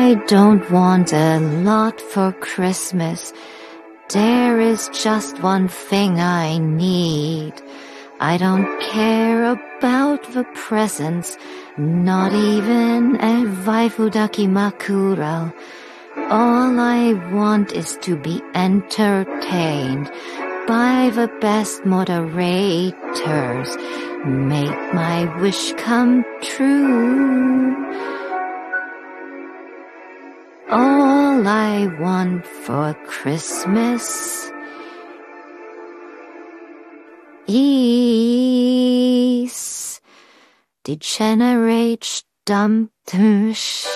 I don't want a lot for Christmas. There is just one thing I need. I don't care about the presents, not even a Waifudaki Makuro. All I want is to be entertained by the best moderators. Make my wish come true. All I want for Christmas is Degenerate Stammtisch.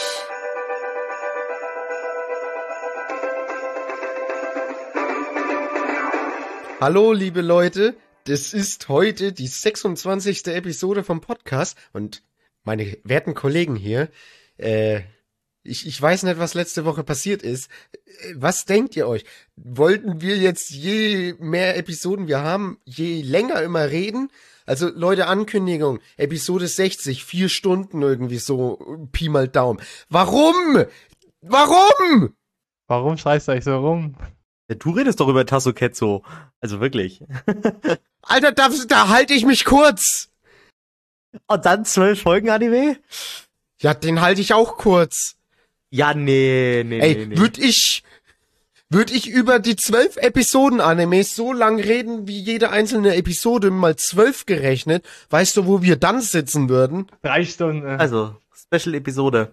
Hallo liebe Leute, das ist heute die 26. Episode vom Podcast und meine werten Kollegen hier, ich weiß nicht, was letzte Woche passiert ist. Was denkt ihr euch? Wollten wir jetzt je mehr Episoden wir haben, je länger immer reden? Also Leute, Ankündigung, Episode 60, 4 Stunden irgendwie so, Pi mal Daumen. Warum? Warum? Warum schreist du euch so rum? Ja, du redest doch über Tasso Ketzo. Also wirklich. Alter, da halte ich mich kurz. Und dann 12 Folgen Anime? Ja, den halte ich auch kurz. Ja, nee. Ey, würd ich über die 12 Episoden Animes so lang reden, wie jede einzelne Episode mal 12 gerechnet, weißt du, wo wir dann sitzen würden? 3 Stunden. Also, Special-Episode.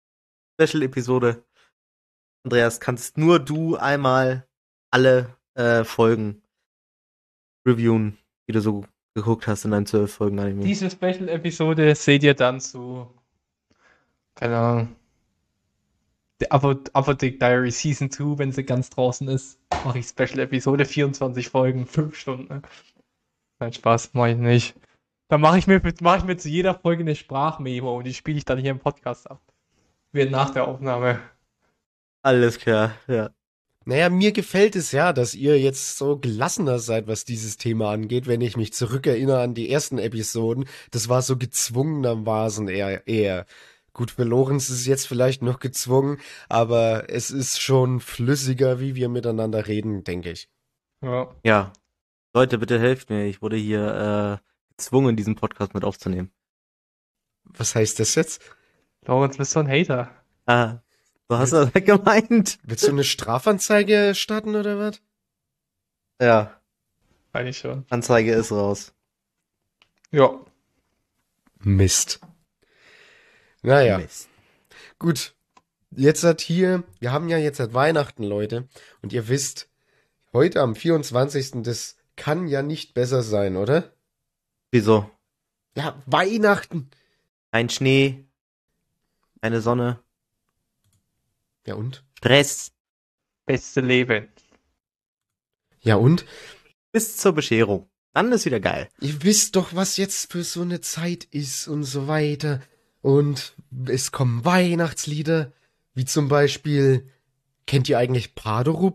Andreas, kannst nur du einmal alle Folgen reviewen, die du so geguckt hast in deinen 12 Folgen Anime. Diese Special-Episode seht ihr dann zu, keine Ahnung, der Apotheke Diary Season 2, wenn sie ganz draußen ist, mache ich Special-Episode, 24 Folgen, 5 Stunden. Nein, Spaß, mache ich nicht. Dann mache ich mir zu jeder Folge eine Sprachmemo und die spiele ich dann hier im Podcast ab. Wird nach der Aufnahme. Alles klar, ja. Naja, mir gefällt es ja, dass ihr jetzt so gelassener seid, was dieses Thema angeht, wenn ich mich zurückerinnere an die ersten Episoden. Das war so gezwungenermaßen eher. Gut, für Lorenz ist es jetzt vielleicht noch gezwungen, aber es ist schon flüssiger, wie wir miteinander reden, denke ich. Ja. Leute, bitte helft mir. Ich wurde hier gezwungen, diesen Podcast mit aufzunehmen. Was heißt das jetzt? Lorenz, bist du ein Hater? Ah, so hast du das gemeint. Willst du eine Strafanzeige starten oder was? Ja, Eigentlich schon. Anzeige ist raus. Ja. Mist. Naja, Mist. gut. Wir haben ja jetzt Weihnachten, Leute. Und ihr wisst, heute am 24. Das kann ja nicht besser sein, oder? Wieso? Ja, Weihnachten. Ein Schnee, eine Sonne, Ja und? Stress, Beste Leben. Ja und? bis zur Bescherung. Dann ist wieder geil. Ihr wisst doch, was jetzt für so eine Zeit ist und so weiter. Und es kommen Weihnachtslieder, wie zum Beispiel, kennt ihr eigentlich Padoru?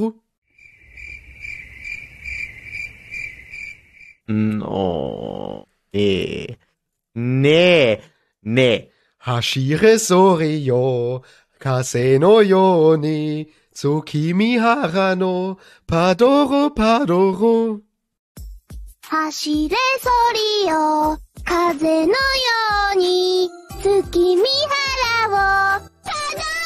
Oh, nee. Hashire Sorio, Kase no Yoni, Tsukimi Harano, Padoru. 走れソリよ風のように月見原をた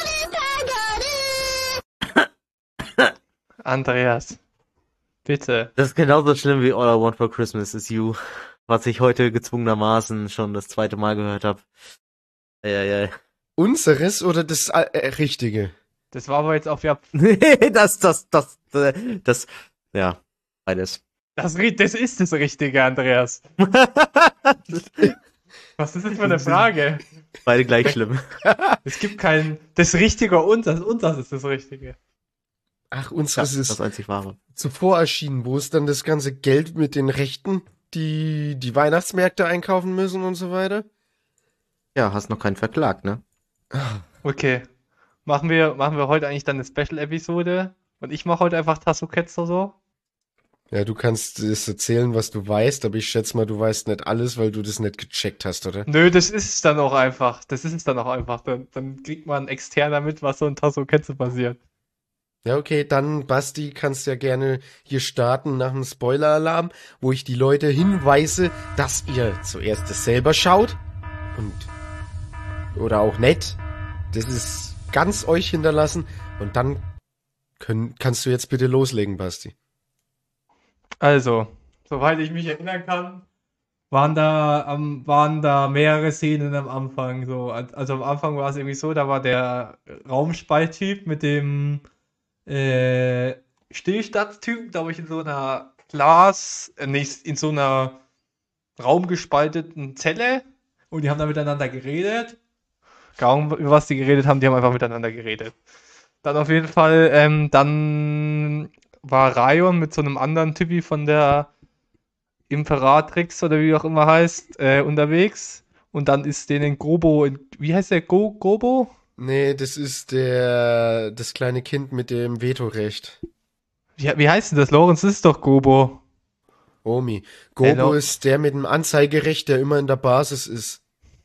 どる Andreas, bitte. Das ist genauso schlimm wie All I Want for Christmas is You, was ich heute gezwungenermaßen schon das 2. Mal gehört habe. Ja. Unseres oder das Richtige? Das war aber jetzt auch ja. Nee, das, ja, beides. Das ist das Richtige, Andreas. Was ist das für eine Frage? Beide gleich schlimm. Es gibt kein das Richtige und das ist das Richtige. Ach, unseres Das ist ist das einzig Wahre. zuvor erschienen, wo es dann das ganze Geld mit den Rechten, die Weihnachtsmärkte einkaufen müssen und so weiter. Ja, hast noch keinen verklagt, ne? Okay. Machen wir heute eigentlich dann eine Special-Episode? Und ich mache heute einfach Tasso Ketzer so? Ja, du kannst es erzählen, was du weißt, aber ich schätze mal, du weißt nicht alles, weil du das nicht gecheckt hast, oder? Nö, das ist es dann auch einfach. Das ist es dann auch einfach. Dann kriegt man externer mit, was so in Tasso Ketze passiert. Ja, okay, dann, Basti, kannst ja gerne hier starten nach dem Spoiler-Alarm, wo ich die Leute hinweise, dass ihr zuerst es selber schaut und oder auch nicht. Das ist ganz euch hinterlassen und dann kannst du jetzt bitte loslegen, Basti. Also, soweit ich mich erinnern kann, waren da mehrere Szenen am Anfang. So. Also am Anfang war es irgendwie so, da war der Raumspalttyp mit dem äh, Stillstandstyp, glaube ich, in so einer nicht in so einer raumgespalteten Zelle und die haben da miteinander geredet. Kaum über was die geredet haben, die haben einfach miteinander geredet. Dann auf jeden Fall, dann war Rayon mit so einem anderen Typi von der Imperatrix oder wie auch immer heißt, unterwegs. Und dann ist denen Gobo, wie heißt der? Gobo? Nee, das ist das kleine Kind mit dem Vetorecht. Wie heißt denn das? Lorenz, das ist doch Gobo. Omi. Gobo Hello. ist der mit dem Anzeigerecht, der immer in der Basis ist.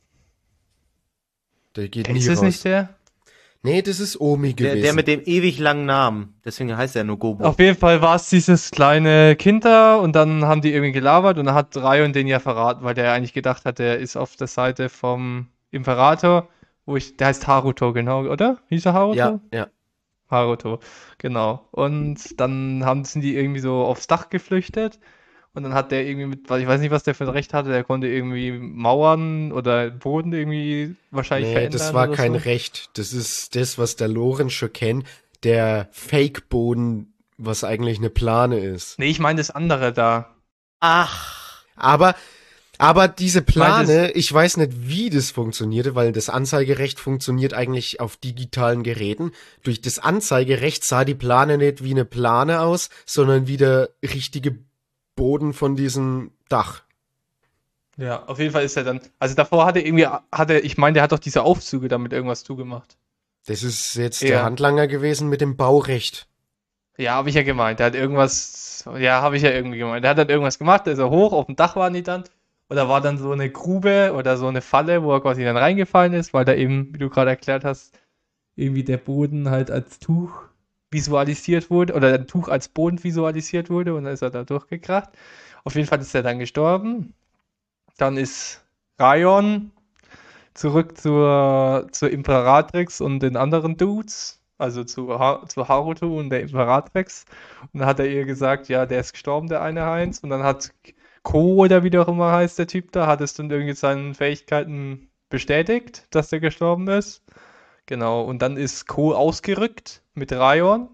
Der geht nie Ist das raus. nicht der? Nee, das ist Omi gewesen. Der mit dem ewig langen Namen. Deswegen heißt er nur Gobo. Auf jeden Fall war es dieses kleine Kind da und dann haben die irgendwie gelabert und dann hat Rayon den ja verraten, weil der eigentlich gedacht hat, der ist auf der Seite vom Imperator, der heißt Haruto, genau, oder? Hieß er Haruto? ja. Haruto, genau. Und dann sind die irgendwie so aufs Dach geflüchtet und dann hat der irgendwie ich weiß nicht, was der für ein Recht hatte, der konnte irgendwie Mauern oder Boden irgendwie wahrscheinlich Nee, verändern das war oder kein so. Recht. Das ist das, was der Lorenz schon kennt. Der Fake-Boden, was eigentlich eine Plane ist. Nee, ich meine das andere da. Ach. Aber diese meine, Plane, ich weiß nicht, wie das funktionierte, weil das Anzeigerecht funktioniert eigentlich auf digitalen Geräten. Durch das Anzeigerecht sah die Plane nicht wie eine Plane aus, sondern wie der richtige Boden von diesem Dach. Ja, auf jeden Fall ist er dann. Also davor ich meine, der hat doch diese Aufzüge damit irgendwas zugemacht. Das ist jetzt Ja. der Handlanger gewesen mit dem Baurecht. Ja, habe ich ja gemeint. Der hat irgendwas. Ja, habe ich ja irgendwie gemeint. Der hat dann irgendwas gemacht, da ist er hoch, auf dem Dach waren die dann. Und da war dann so eine Grube oder so eine Falle, wo er quasi dann reingefallen ist, weil da eben, wie du gerade erklärt hast, irgendwie der Boden halt als Tuch visualisiert wurde oder ein Tuch als Boden visualisiert wurde und dann ist er da durchgekracht. Auf jeden Fall ist er dann gestorben. Dann ist Rayon zurück zur Imperatrix und den anderen Dudes, also zu Haruto und der Imperatrix. Und dann hat er ihr gesagt, ja, der ist gestorben, der eine Heinz. Und dann hat Ko oder wie der auch immer heißt, der Typ da, hat es dann irgendwie seinen Fähigkeiten bestätigt, dass der gestorben ist. Genau, und dann ist Ko ausgerückt mit Rayon.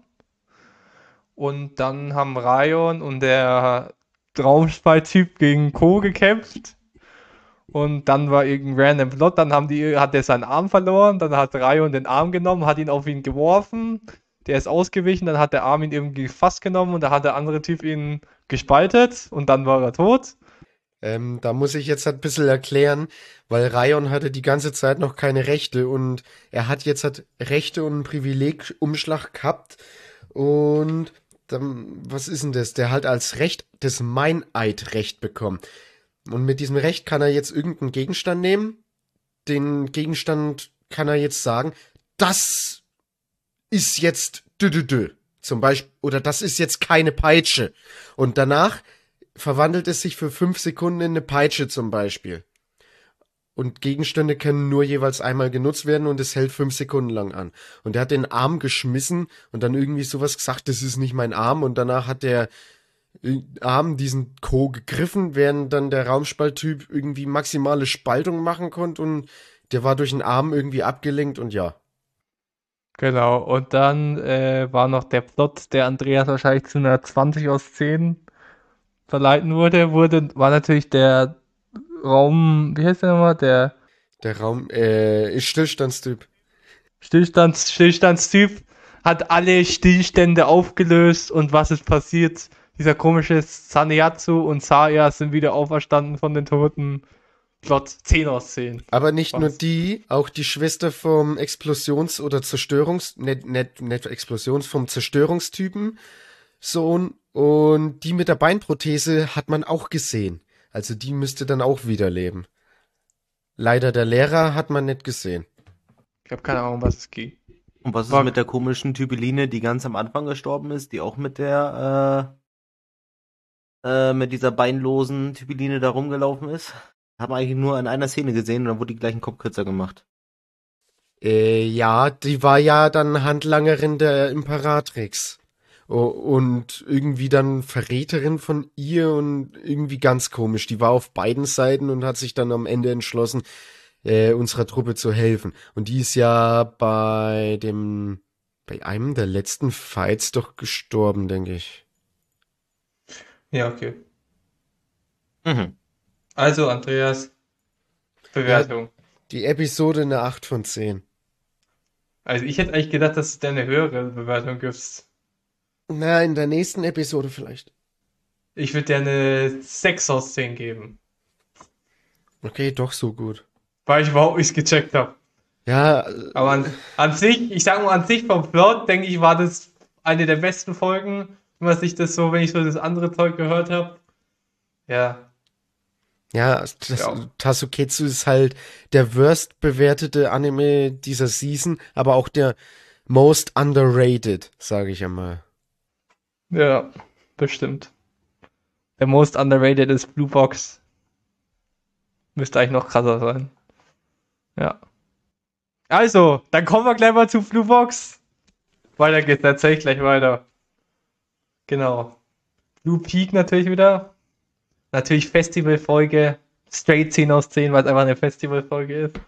Und dann haben Rayon und der Traumspalt-Typ gegen Ko gekämpft. Und dann war irgendein random Plot, dann hat er seinen Arm verloren, dann hat Rayon den Arm genommen, hat ihn auf ihn geworfen, der ist ausgewichen, dann hat der Arm ihn irgendwie fast genommen und da hat der andere Typ ihn gespaltet und dann war er tot. Da muss ich jetzt halt ein bisschen erklären, weil Rayon hatte die ganze Zeit noch keine Rechte und er hat jetzt halt Rechte und einen Privilegumschlag gehabt und dann, was ist denn das? Der hat als Recht das Meineidrecht bekommen. Und mit diesem Recht kann er jetzt irgendeinen Gegenstand nehmen. Den Gegenstand kann er jetzt sagen, das ist jetzt zum Beispiel, oder das ist jetzt keine Peitsche. Und danach verwandelt es sich für 5 Sekunden in eine Peitsche zum Beispiel. Und Gegenstände können nur jeweils einmal genutzt werden und es hält 5 Sekunden lang an. Und er hat den Arm geschmissen und dann irgendwie sowas gesagt, das ist nicht mein Arm. Und danach hat der Arm diesen Ko gegriffen, während dann der Raumspalttyp irgendwie maximale Spaltung machen konnte und der war durch den Arm irgendwie abgelenkt und ja. Genau, und dann war noch der Plot, der Andreas wahrscheinlich zu einer 20 aus 10 verleiten war natürlich der Raum, wie heißt der nochmal? Der Der Raum, ist Stillstandstyp. Stillstandstyp hat alle Stillstände aufgelöst und was ist passiert? Dieser komische Saneatsu und Saya sind wieder auferstanden von den Toten. Plot 10 aus 10. Aber nicht Was? nur die, auch die Schwester vom Explosions- oder vom Zerstörungstypen, Sohn Und die mit der Beinprothese hat man auch gesehen. Also die müsste dann auch wieder leben. Leider der Lehrer hat man nicht gesehen. Ich habe keine Ahnung, was es geht. Und was ist War- mit der komischen Typeline, die ganz am Anfang gestorben ist, die auch mit der mit dieser beinlosen Typeline da rumgelaufen ist? Haben wir eigentlich nur in einer Szene gesehen und dann wurde die gleich ein Kopf kürzer gemacht. Ja, die war ja dann Handlangerin der Imperatrix. Und irgendwie dann Verräterin von ihr und irgendwie ganz komisch. Die war auf beiden Seiten und hat sich dann am Ende entschlossen, unserer Truppe zu helfen. Und die ist ja bei einem der letzten Fights doch gestorben, denke ich. Ja, okay. Mhm. Also, Andreas, Bewertung. Die Episode eine 8 von 10. Also, ich hätte eigentlich gedacht, dass du dir eine höhere Bewertung gibst. Na, in der nächsten Episode vielleicht. Ich würde dir eine 6 aus 10 geben, Okay, doch so gut. weil ich überhaupt nichts gecheckt habe. Ja, Aber an sich, ich sag mal, an sich vom Plot, denke ich, war das eine der besten Folgen, wenn ich so das andere Zeug gehört habe. Ja, ja, Ja. Tasuketsu ist halt der worst bewertete Anime dieser Season, aber auch der most underrated, sage ich einmal. ja, bestimmt. Der most underrated ist Blue Box. Müsste eigentlich noch krasser sein. Ja. Also, dann kommen wir gleich mal zu Blue Box. Weiter geht's, erzähl ich gleich weiter. Genau. Blue Peak natürlich wieder. Natürlich Festivalfolge. Straight 10 aus 10, weil es einfach eine Festivalfolge ist.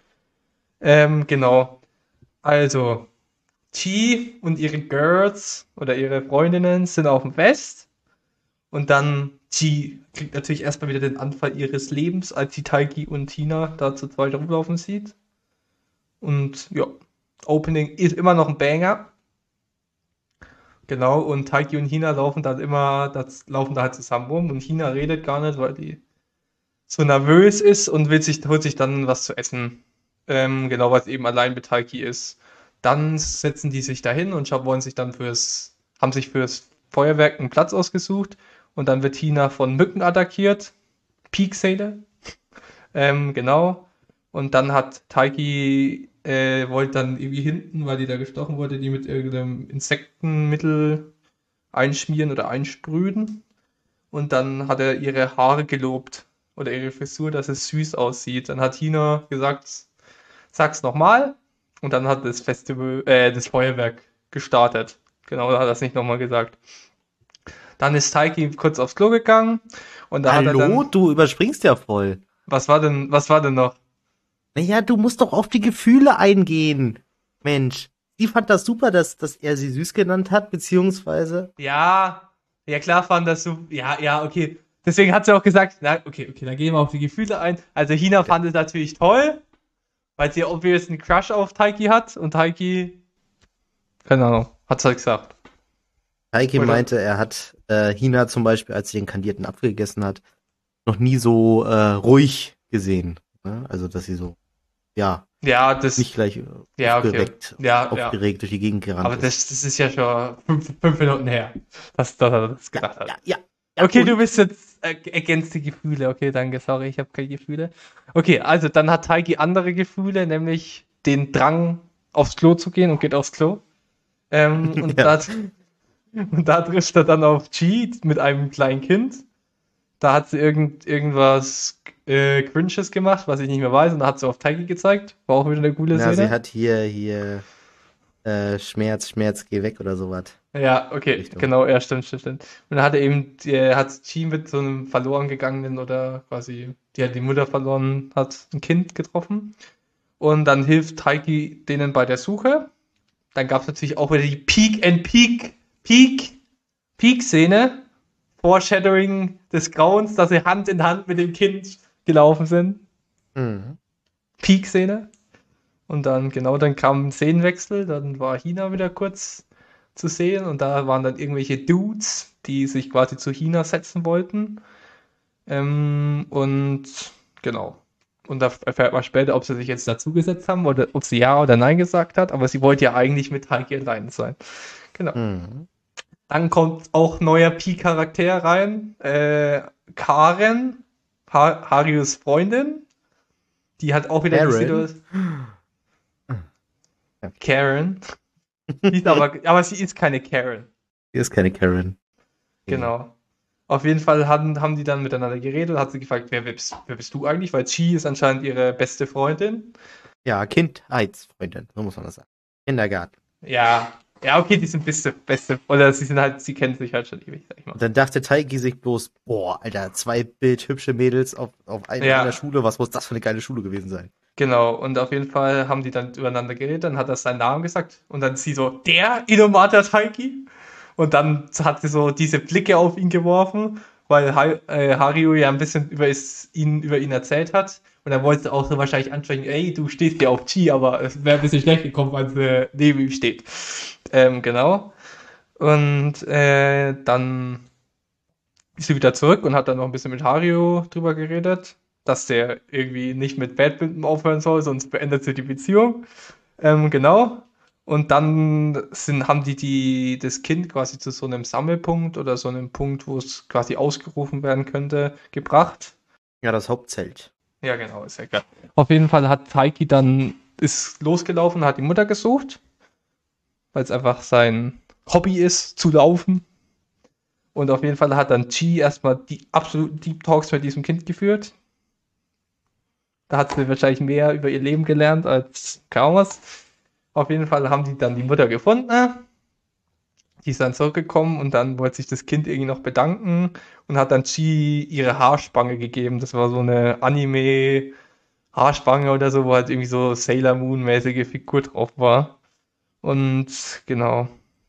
Genau. Also, Chi und ihre Girls oder ihre Freundinnen sind auf dem Fest. Und dann Chi kriegt natürlich erstmal wieder den Anfall ihres Lebens, als sie Taiki und Tina da zu zweit rumlaufen sieht. Und ja, Opening ist immer noch ein Banger. Genau, und Taiki und Hina laufen da halt zusammen rum und Hina redet gar nicht, weil die so nervös ist und holt sich dann was zu essen. Genau, weil es eben allein mit Taiki ist. Dann setzen die sich dahin und haben sich fürs Feuerwerk einen Platz ausgesucht und dann wird Hina von Mücken attackiert. Peakseele. Genau. Und dann hat Taiki wollte dann irgendwie hinten, weil die da gestochen wurde, die mit irgendeinem Insektenmittel einschmieren oder einsprühen. Und dann hat er ihre Haare gelobt oder ihre Frisur, dass es süß aussieht. Dann hat Hina gesagt, sag's nochmal. Und dann hat das Feuerwerk gestartet. Genau, da hat er es nicht nochmal gesagt. Dann ist Taiki kurz aufs Klo gegangen und da hat er Hallo, dann, du überspringst ja voll. was war denn noch? Naja, du musst doch auf die Gefühle eingehen. Mensch, die fand das super, dass er sie süß genannt hat, beziehungsweise... Ja klar fand das so, ja, okay. Deswegen hat sie auch gesagt, na, okay, dann gehen wir auf die Gefühle ein. Also Hina fand es natürlich toll, weil sie obvious einen Crush auf Taiki hat und Taiki, keine Ahnung, hat's halt gesagt. Taiki Oder- meinte, er hat Hina zum Beispiel, als sie den kandierten Apfel gegessen hat, noch nie so ruhig gesehen. Ne? Also, dass sie so, ja, Ja, das, nicht gleich ja, okay. aufgeregt, Ja. aufgeregt durch die Gegend gerannt Aber ist. das ist ja schon fünf Minuten her, dass er das gesagt hat. Ja. Okay, und- du bist jetzt ergänzt die Gefühle. Okay, danke, sorry, ich habe keine Gefühle. Okay, also dann hat Taiki andere Gefühle, nämlich den Drang, aufs Klo zu gehen und geht aufs Klo. Und, Ja. da trifft er dann auf Chi mit einem kleinen Kind. Da hat sie irgendwas Cringes gemacht, was ich nicht mehr weiß, und da hat sie auf Taiki gezeigt. War auch wieder eine coole Na, Szene. sie hat hier Schmerz, geh weg oder sowas. Ja, okay, Richtung. genau, ja, stimmt. Und dann hat hat Chi mit so einem verloren gegangenen oder quasi, die hat die Mutter verloren, hat ein Kind getroffen. Und dann hilft Taiki denen bei der Suche. Dann gab es natürlich auch wieder die Peak-Szene. Foreshadowing des Grauens, dass sie Hand in Hand mit dem Kind gelaufen sind. Mhm. Peak-Szene. Und dann kam ein Szenenwechsel, dann war Hina wieder kurz zu sehen und da waren dann irgendwelche Dudes, die sich quasi zu Hina setzen wollten. Und genau. Und da erfährt man später, ob sie sich jetzt dazugesetzt haben oder ob sie ja oder nein gesagt hat, aber sie wollte ja eigentlich mit Taiki allein sein. Genau. Mhm. Dann kommt auch neuer Pi-Charakter rein. Karen, Harius Freundin. Die hat auch wieder Karen? Karen. Die ist aber sie ist keine Karen. Hier ist keine Karen. Genau. Auf jeden Fall haben die dann miteinander geredet und hat sie gefragt, wer bist du eigentlich? Weil Chi ist anscheinend ihre beste Freundin. Ja, Kindheitsfreundin, so muss man das sagen. Kindergarten. Ja, okay, die sind beste, oder sie kennen sich halt schon ewig, sag ich mal. Und dann dachte Taiki sich bloß, boah, Alter, 2 bildhübsche Mädels auf einer Schule, was muss das für eine geile Schule gewesen sein? Genau, und auf jeden Fall haben die dann übereinander geredet, dann hat er seinen Namen gesagt und dann sie so, der Inumata Taiki? Und dann hat sie so diese Blicke auf ihn geworfen, weil Hario ja ein bisschen über ihn erzählt hat. Und er wollte auch so wahrscheinlich ansprechen, ey, du stehst ja auf Chi, aber es wäre ein bisschen schlecht gekommen, als er neben ihm steht. Genau. Und dann ist sie wieder zurück und hat dann noch ein bisschen mit Hario drüber geredet, dass der irgendwie nicht mit Badminton aufhören soll, sonst beendet sie die Beziehung. Genau. Und dann haben die das Kind quasi zu so einem Sammelpunkt oder so einem Punkt, wo es quasi ausgerufen werden könnte, gebracht. Ja, das Hauptzelt. Ja, genau, ist ja klar. Auf jeden Fall ist losgelaufen, hat die Mutter gesucht, weil es einfach sein Hobby ist, zu laufen. Und auf jeden Fall hat dann Chi erstmal die absoluten Deep Talks mit diesem Kind geführt. Da hat sie wahrscheinlich mehr über ihr Leben gelernt als kaum was. Auf jeden Fall haben die dann die Mutter gefunden. Die ist dann zurückgekommen und dann wollte sich das Kind irgendwie noch bedanken und hat dann Chi ihre Haarspange gegeben. Das war so eine Anime-Haarspange oder so, wo halt irgendwie so Sailor Moon-mäßige Figur drauf war. Und genau.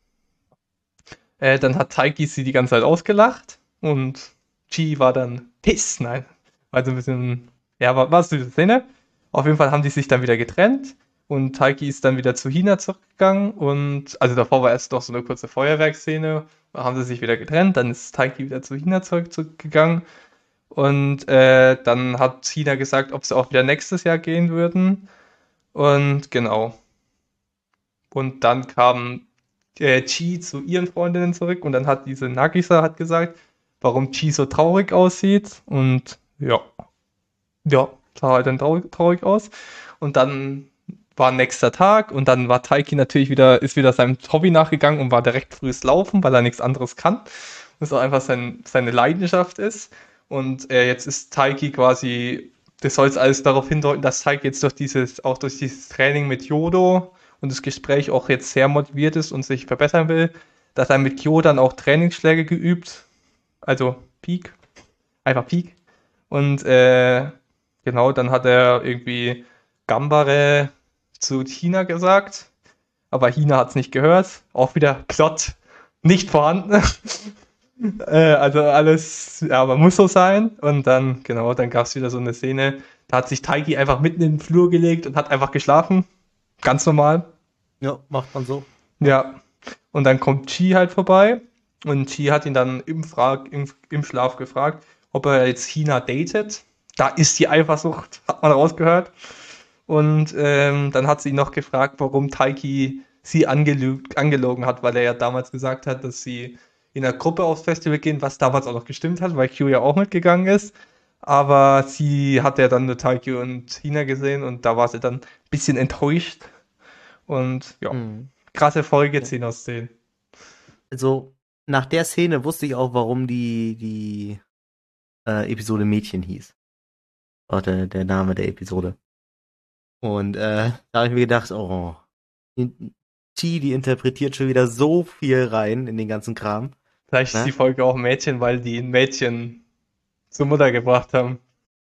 Dann hat Taiki sie die ganze Zeit ausgelacht und Chi war dann piss. Nein. Also ein bisschen, ja, war so die Szene. Auf jeden Fall haben die sich dann wieder getrennt. Und Taiki ist dann wieder zu Hina zurückgegangen und, also davor war erst noch so eine kurze Feuerwerksszene, da haben sie sich wieder getrennt, dann ist Taiki wieder zu Hina zurückgegangen und dann hat Hina gesagt, ob sie auch wieder nächstes Jahr gehen würden und genau. Und dann kam Chi zu ihren Freundinnen zurück und dann hat diese Nagisa gesagt, warum Chi so traurig aussieht und ja, sah halt dann traurig aus und dann war nächster Tag und dann war Taiki natürlich ist wieder seinem Hobby nachgegangen und war direkt frühes Laufen, weil er nichts anderes kann. Das auch einfach seine Leidenschaft ist. Und jetzt ist Taiki quasi, das soll jetzt alles darauf hindeuten, dass Taiki jetzt durch dieses Training mit Yodo und das Gespräch auch jetzt sehr motiviert ist und sich verbessern will, dass er mit Kyo dann auch Trainingsschläge geübt. Also Peak. Einfach Peak. Und genau, dann hat er irgendwie Gambare zu Hina gesagt, aber Hina hat es nicht gehört. Auch wieder Plot nicht vorhanden. Also alles, ja, aber muss so sein. Und dann, genau, dann gab es wieder so eine Szene, da hat sich Taiki einfach mitten in den Flur gelegt und hat einfach geschlafen. Ganz normal. Ja, macht man so. Ja. Und dann kommt Chi halt vorbei und Chi hat ihn dann im Schlaf gefragt, ob er jetzt Hina datet. Da ist die Eifersucht, hat man rausgehört. Und dann hat sie ihn noch gefragt, warum Taiki sie angelogen hat, weil er ja damals gesagt hat, dass sie in der Gruppe aufs Festival gehen, was damals auch noch gestimmt hat, weil Q ja auch mitgegangen ist. Aber sie hat ja dann nur Taiki und Hina gesehen und da war sie dann ein bisschen enttäuscht. Und ja, krasse Folge-10/10. Also, nach der Szene wusste ich auch, warum die Episode Mädchen hieß. Auch der Name der Episode. Und da habe ich mir gedacht, oh, die interpretiert schon wieder so viel rein in den ganzen Kram. Vielleicht ist die Folge auch Mädchen, weil die ein Mädchen zur Mutter gebracht haben.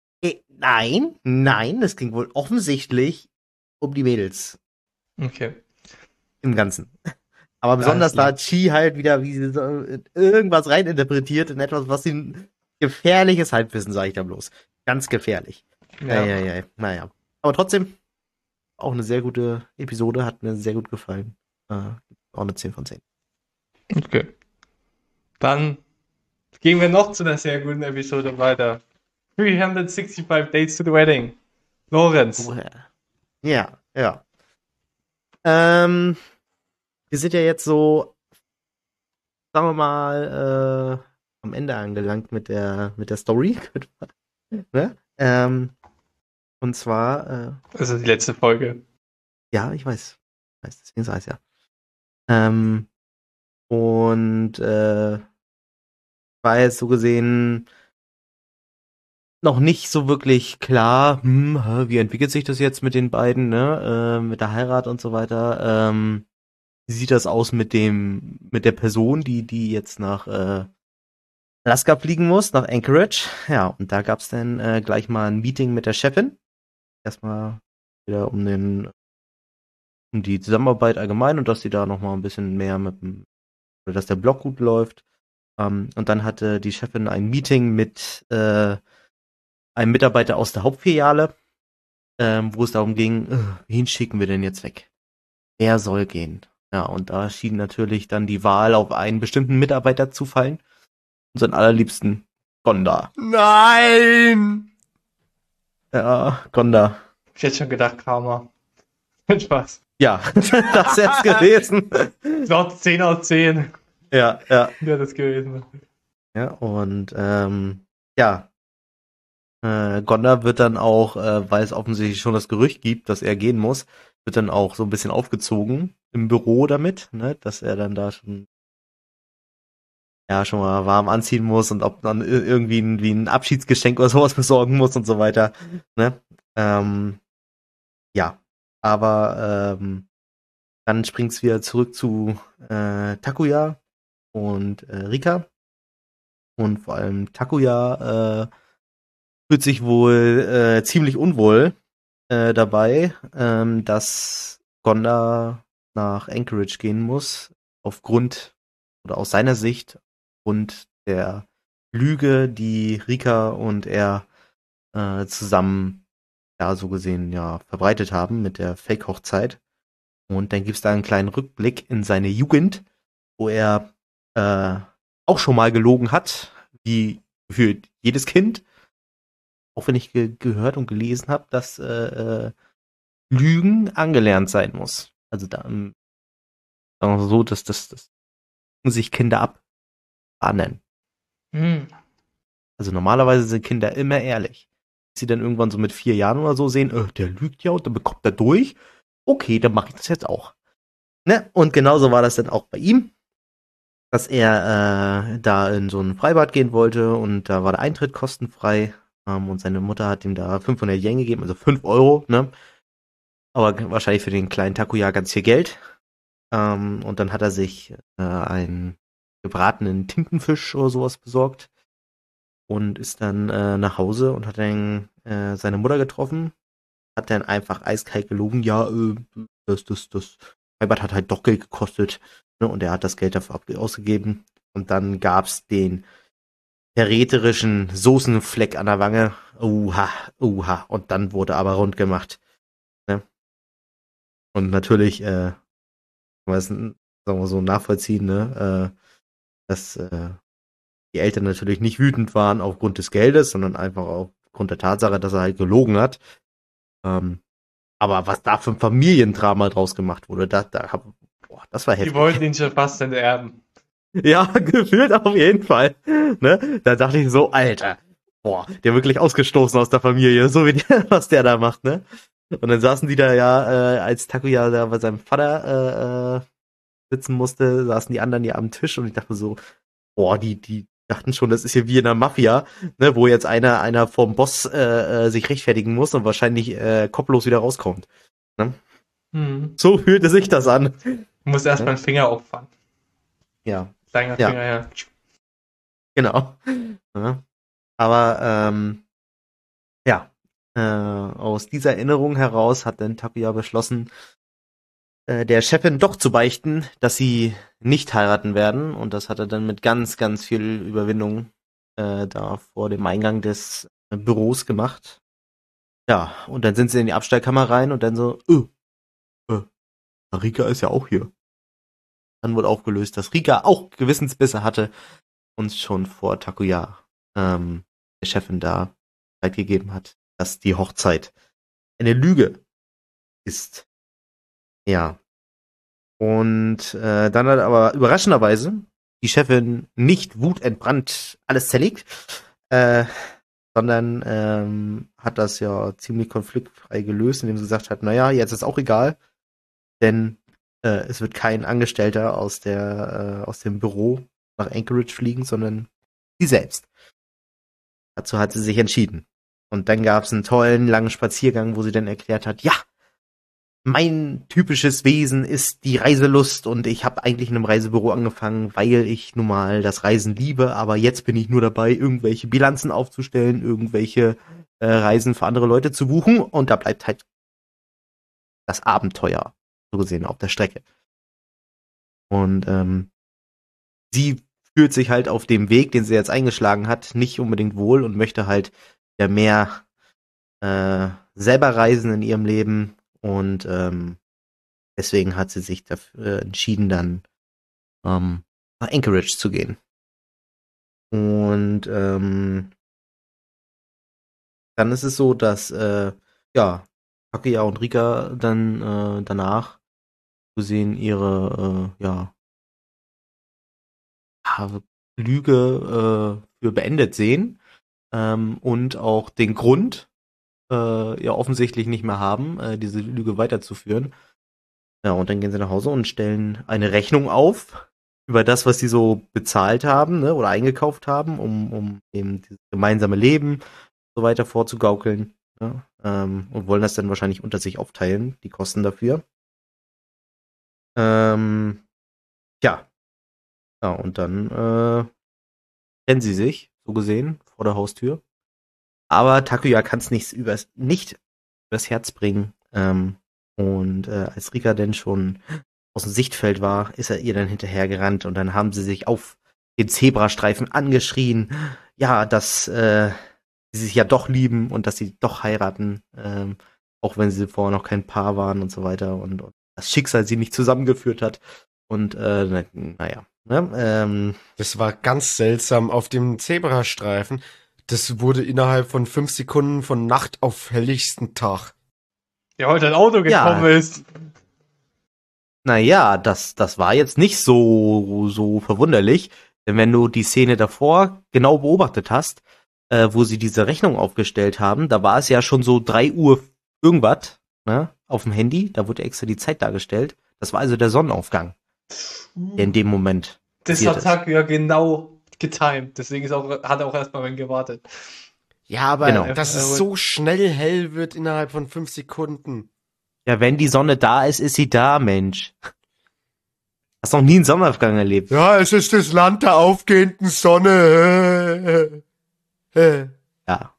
Nein, es ging wohl offensichtlich um die Mädels. Okay. Im Ganzen. Aber besonders da hat Chi halt wieder wie sie so irgendwas reininterpretiert in etwas, was sie ein gefährliches Halbwissen, sage ich da bloß. Ganz gefährlich. Ja. Naja. Aber trotzdem, auch eine sehr gute Episode, hat mir sehr gut gefallen. Auch eine 10 von 10. Okay. Dann gehen wir noch zu einer sehr guten Episode weiter. 365 Days to the Wedding. Lorenz. Ja. Wir sind ja jetzt so sagen wir mal, am Ende angelangt mit der Story. Ne? Und zwar, Also die letzte Folge. ja, ich weiß, deswegen sag ich's ja. Und war jetzt so gesehen noch nicht so wirklich klar, wie entwickelt sich das jetzt mit den beiden, ne? Mit der Heirat und so weiter. Wie sieht das aus mit der Person, die jetzt nach Alaska fliegen muss, nach Anchorage? Ja, und da gab's dann gleich mal ein Meeting mit der Chefin. Erstmal wieder um die Zusammenarbeit allgemein und dass sie da nochmal ein bisschen mehr oder dass der Blog gut läuft. Und dann hatte die Chefin ein Meeting mit einem Mitarbeiter aus der Hauptfiliale, wo es darum ging, wen schicken wir denn jetzt weg? Wer soll gehen? Ja, und da schien natürlich dann die Wahl auf einen bestimmten Mitarbeiter zu fallen. Unseren allerliebsten Gonda. Nein! Ja, Gonda. Ich hätte schon gedacht, Karma. Spaß. Ja, das jetzt gewesen. Das war 10 aus 10. Ja. Ja, das gewesen. Ja, und Gonda wird dann auch, weil es offensichtlich schon das Gerücht gibt, dass er gehen muss, wird dann auch so ein bisschen aufgezogen im Büro damit, ne, dass er dann da schon mal warm anziehen muss und ob dann irgendwie wie ein Abschiedsgeschenk oder sowas besorgen muss und so weiter, ne. Ja, aber dann springt's wieder zurück zu Takuya und Rika. Und vor allem Takuya fühlt sich wohl ziemlich unwohl dabei, dass Gonda nach Anchorage gehen muss, aufgrund oder aus seiner Sicht aufgrund der Lüge, die Rika und er zusammen, ja, so gesehen, ja, verbreitet haben mit der Fake-Hochzeit. Und dann gibt's da einen kleinen Rückblick in seine Jugend, wo er auch schon mal gelogen hat, wie für jedes Kind. Auch wenn ich gehört und gelesen habe, dass Lügen angelernt sein muss. Also da sagen wir so, dass sich Kinder abahnen. Also normalerweise sind Kinder immer ehrlich. Sie dann irgendwann so mit 4 Jahren oder so sehen, der lügt ja und dann bekommt er durch. Okay, dann mache ich das jetzt auch. Ne? Und genauso war das dann auch bei ihm, dass er da in so ein Freibad gehen wollte und da war der Eintritt kostenfrei. Und seine Mutter hat ihm da 500 Yen gegeben, also 5 Euro, ne? Aber wahrscheinlich für den kleinen Takuya ganz viel Geld. Und dann hat er sich einen gebratenen Tintenfisch oder sowas besorgt und ist dann nach Hause und hat dann seine Mutter getroffen. Hat dann einfach eiskalt gelogen, ja, das Freibad hat halt doch Geld gekostet, ne? Und er hat das Geld dafür ausgegeben. Und dann gab's den verräterischen Soßenfleck an der Wange. Uha. Und dann wurde aber rund gemacht. Ne? Und natürlich, sagen wir so, nachvollziehen, ne? Dass die Eltern natürlich nicht wütend waren aufgrund des Geldes, sondern einfach aufgrund der Tatsache, dass er halt gelogen hat. Aber was da für ein Familiendrama draus gemacht wurde, das war heftig. Die wollten ihn schon fast enterben. Ja, gefühlt auf jeden Fall. Ne? Da dachte ich so, Alter, der wirklich ausgestoßen aus der Familie, so wie was der da macht, ne? Und dann saßen die da ja, als Takuya da bei seinem Vater sitzen musste, saßen die anderen ja am Tisch und ich dachte so, die dachten schon, das ist hier wie in der Mafia, ne, wo jetzt einer vom Boss sich rechtfertigen muss und wahrscheinlich kopflos wieder rauskommt. Ne? So fühlte sich das an. Du musst erst mal einen Finger auffangen. Ja. Kleiner Finger, ja. Genau. Ja. Aber aus dieser Erinnerung heraus hat dann Takuya beschlossen, der Chefin doch zu beichten, dass sie nicht heiraten werden. Und das hat er dann mit ganz, ganz viel Überwindung da vor dem Eingang des Büros gemacht. Ja, und dann sind sie in die Abstellkammer rein und dann so, Rika ist ja auch hier. Dann wurde aufgelöst, dass Rika auch Gewissensbisse hatte und schon vor Takuya der Chefin da Zeit gegeben hat, dass die Hochzeit eine Lüge ist. Ja. Und dann hat aber überraschenderweise die Chefin nicht wutentbrannt alles zerlegt, sondern hat das ja ziemlich konfliktfrei gelöst, indem sie gesagt hat, naja, jetzt ist auch egal, denn es wird kein Angestellter aus dem Büro nach Anchorage fliegen, sondern sie selbst. Dazu hat sie sich entschieden. Und dann gab es einen tollen, langen Spaziergang, wo sie dann erklärt hat, ja, mein typisches Wesen ist die Reiselust und ich habe eigentlich in einem Reisebüro angefangen, weil ich nun mal das Reisen liebe, aber jetzt bin ich nur dabei, irgendwelche Bilanzen aufzustellen, irgendwelche Reisen für andere Leute zu buchen und da bleibt halt das Abenteuer, so gesehen, auf der Strecke. Und sie fühlt sich halt auf dem Weg, den sie jetzt eingeschlagen hat, nicht unbedingt wohl und möchte halt ja mehr selber reisen in ihrem Leben. Und deswegen hat sie sich dafür entschieden, dann nach Anchorage zu gehen. Und dann ist es so, dass Takuya und Rika dann danach zu sehen ihre Lüge für beendet sehen und auch den Grund offensichtlich nicht mehr haben, diese Lüge weiterzuführen. Ja, und dann gehen sie nach Hause und stellen eine Rechnung auf über das, was sie so bezahlt haben, ne, oder eingekauft haben, um eben dieses gemeinsame Leben so weiter vorzugaukeln. Ne, und wollen das dann wahrscheinlich unter sich aufteilen, die Kosten dafür. Ja. Ja, und dann trennen sie sich, so gesehen, vor der Haustür. Aber Takuya kann es nicht übers Herz bringen. Und als Rika denn schon aus dem Sichtfeld war, ist er ihr dann hinterhergerannt und dann haben sie sich auf den Zebrastreifen angeschrien, ja, dass sie sich ja doch lieben und dass sie doch heiraten, auch wenn sie vorher noch kein Paar waren und so weiter und das Schicksal sie nicht zusammengeführt hat. Und naja. Ne, Das war ganz seltsam auf dem Zebrastreifen. Das wurde innerhalb von 5 Sekunden von Nacht auf helligsten Tag. Ja, heute ein Auto gekommen ist. Naja, das war jetzt nicht so verwunderlich, denn wenn du die Szene davor genau beobachtet hast, wo sie diese Rechnung aufgestellt haben, da war es ja schon so 3 Uhr irgendwas, ne, auf dem Handy, da wurde extra die Zeit dargestellt. Das war also der Sonnenaufgang, der in dem Moment Das hat Takuya genau getimed, deswegen hat er auch erstmal wenn gewartet. Ja, aber Genau. dass es so schnell hell wird innerhalb von 5 Sekunden. Ja, wenn die Sonne da ist, ist sie da, Mensch. Hast noch nie einen Sonnenaufgang erlebt? Ja, es ist das Land der aufgehenden Sonne. Ja.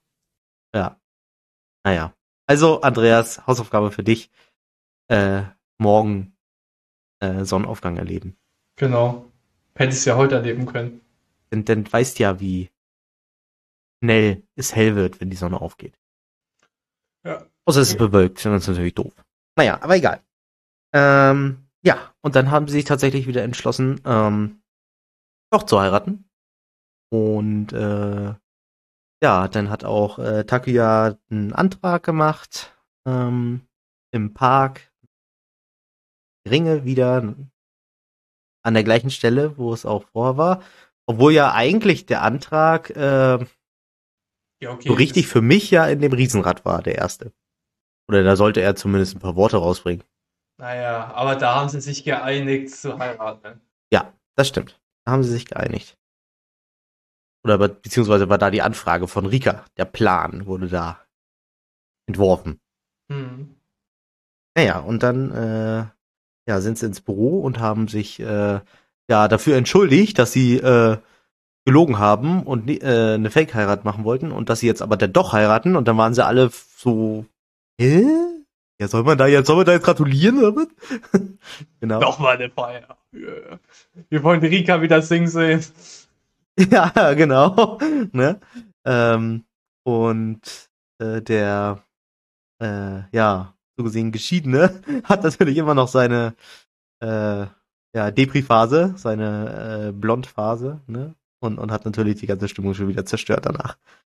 Naja. Also, Andreas, Hausaufgabe für dich. Morgen Sonnenaufgang erleben. Genau. Hättest du ja heute erleben können. Denn weißt ja, wie schnell es hell wird, wenn die Sonne aufgeht. Ja. Außer es ist bewölkt, dann ist das natürlich doof. Naja, aber egal. Ja, und dann haben sie sich tatsächlich wieder entschlossen, doch zu heiraten. Und ja, dann hat auch Takuya einen Antrag gemacht im Park. Ringe wieder an der gleichen Stelle, wo es auch vorher war. Obwohl ja eigentlich der Antrag Ja, okay. so richtig für mich ja in dem Riesenrad war, der erste. Oder da sollte er zumindest ein paar Worte rausbringen. Naja, aber da haben sie sich geeinigt zu heiraten. Ja, das stimmt. Da haben sie sich geeinigt. Oder beziehungsweise war da die Anfrage von Rika. Der Plan wurde da entworfen. Hm. Naja, und dann sind sie ins Büro und haben sich dafür entschuldigt, dass sie gelogen haben und eine Fake-Heirat machen wollten und dass sie jetzt aber dann doch heiraten und dann waren sie alle so, hä? Ja, soll man da jetzt gratulieren oder was? Genau. Nochmal eine Feier. Yeah. Wir wollen die Rika wieder singen sehen. Ja, genau. Ne? Und der so gesehen Geschiedene hat natürlich immer noch seine Depri-Phase, seine Blond-Phase, ne? Und hat natürlich die ganze Stimmung schon wieder zerstört danach.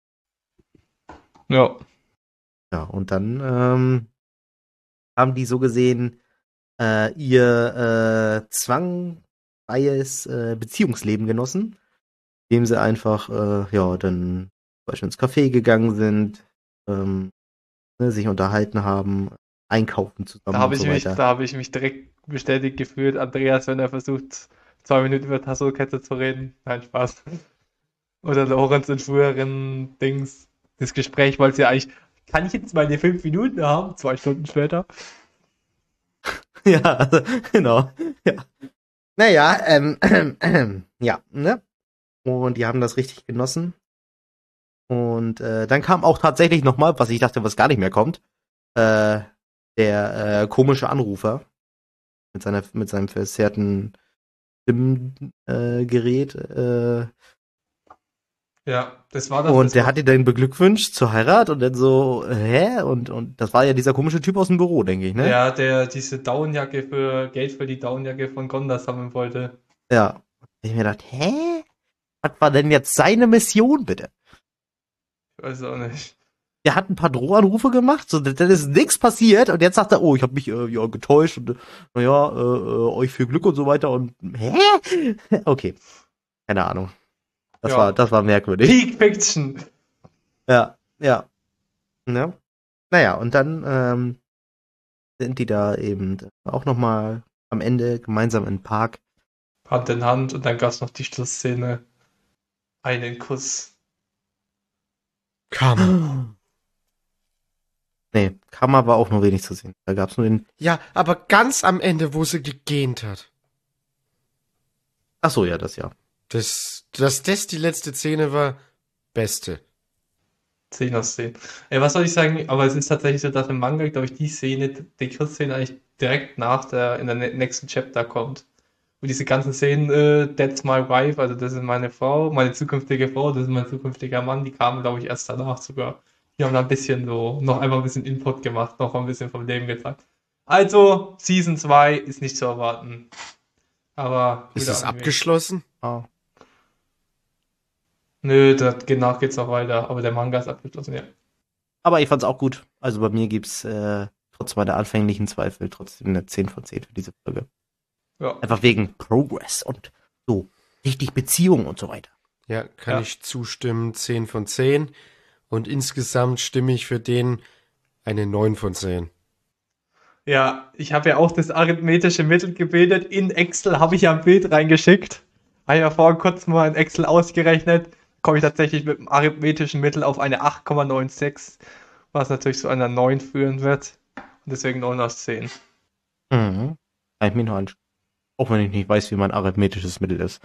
Ja. Ja, und dann haben die so gesehen ihr Zwang freies Beziehungsleben genossen, indem sie einfach dann zum Beispiel ins Café gegangen sind, sich unterhalten haben, einkaufen zusammen Da habe und ich so mich, weiter. da habe ich mich direkt bestätigt gefühlt, Andreas, wenn er versucht, 2 Minuten über Tasso-Kette zu reden. Nein, Spaß. Oder Lorenz in früheren Dings. Das Gespräch wollte ja eigentlich, kann ich jetzt meine 5 Minuten haben? 2 Stunden später. Ja, also, genau. Ja. Naja, ja, ne? Und die haben das richtig genossen. Und dann kam auch tatsächlich nochmal, was ich dachte, was gar nicht mehr kommt, der komische Anrufer mit seinem verzerrten Stimmgerät. Ja, das war das. Und der hat ihn dann beglückwünscht zur Heirat und dann so, hä? Und das war ja dieser komische Typ aus dem Büro, denke ich, ne? Ja, der diese Geld für die Downjacke von Gonda sammeln wollte. Ja. Ich mir gedacht, hä? Was war denn jetzt seine Mission, bitte? Ich weiß auch nicht. Der hat ein paar Drohanrufe gemacht, so, dann ist nichts passiert und jetzt sagt er, oh, ich habe mich getäuscht und euch viel Glück und so weiter und hä? Okay. Keine Ahnung. Das war merkwürdig. Peak Fiction. Ja. Ne? Naja, und dann sind die da eben auch nochmal am Ende gemeinsam im Park. Hand in Hand und dann gab es noch die Schlussszene. Einen Kuss. Karma. Nee, Kammer war auch nur wenig zu sehen. Da gab's nur den. Ja, aber ganz am Ende, wo sie gegähnt hat. Ach so, ja, das ja. Dass das die letzte Szene war, beste. 10 aus 10. Was soll ich sagen? Aber es ist tatsächlich so, dass im Manga, glaube ich, die Kussszene eigentlich direkt in der nächsten Chapter kommt. Und diese ganzen Szenen, that's my wife, also das ist meine Frau, meine zukünftige Frau, das ist mein zukünftiger Mann, die kamen, glaube ich, erst danach sogar. Die haben da ein bisschen noch einmal ein bisschen Input gemacht, noch ein bisschen vom Leben gezeigt. Also, Season 2 ist nicht zu erwarten. Aber. Ist guter es Anime. abgeschlossen? Oh. Nö, danach geht's noch weiter, aber der Manga ist abgeschlossen, ja. Aber ich fand's auch gut. Also bei mir gibt's trotz meiner anfänglichen Zweifel trotzdem eine 10 von 10 für diese Folge. Ja. Einfach wegen Progress und so richtig Beziehungen und so weiter. Ja, kann Ja. ich zustimmen. 10 von 10. Und insgesamt stimme ich für den eine 9 von 10. Ja, ich habe ja auch das arithmetische Mittel gebildet. In Excel habe ich ja ein Bild reingeschickt. Habe ja vorhin kurz mal in Excel ausgerechnet. Komme ich tatsächlich mit dem arithmetischen Mittel auf eine 8,96, was natürlich zu einer 9 führen wird. Und deswegen 9 aus 10. Mhm. Kann ich mir noch anschauen. Auch wenn ich nicht weiß, wie mein arithmetisches Mittel ist.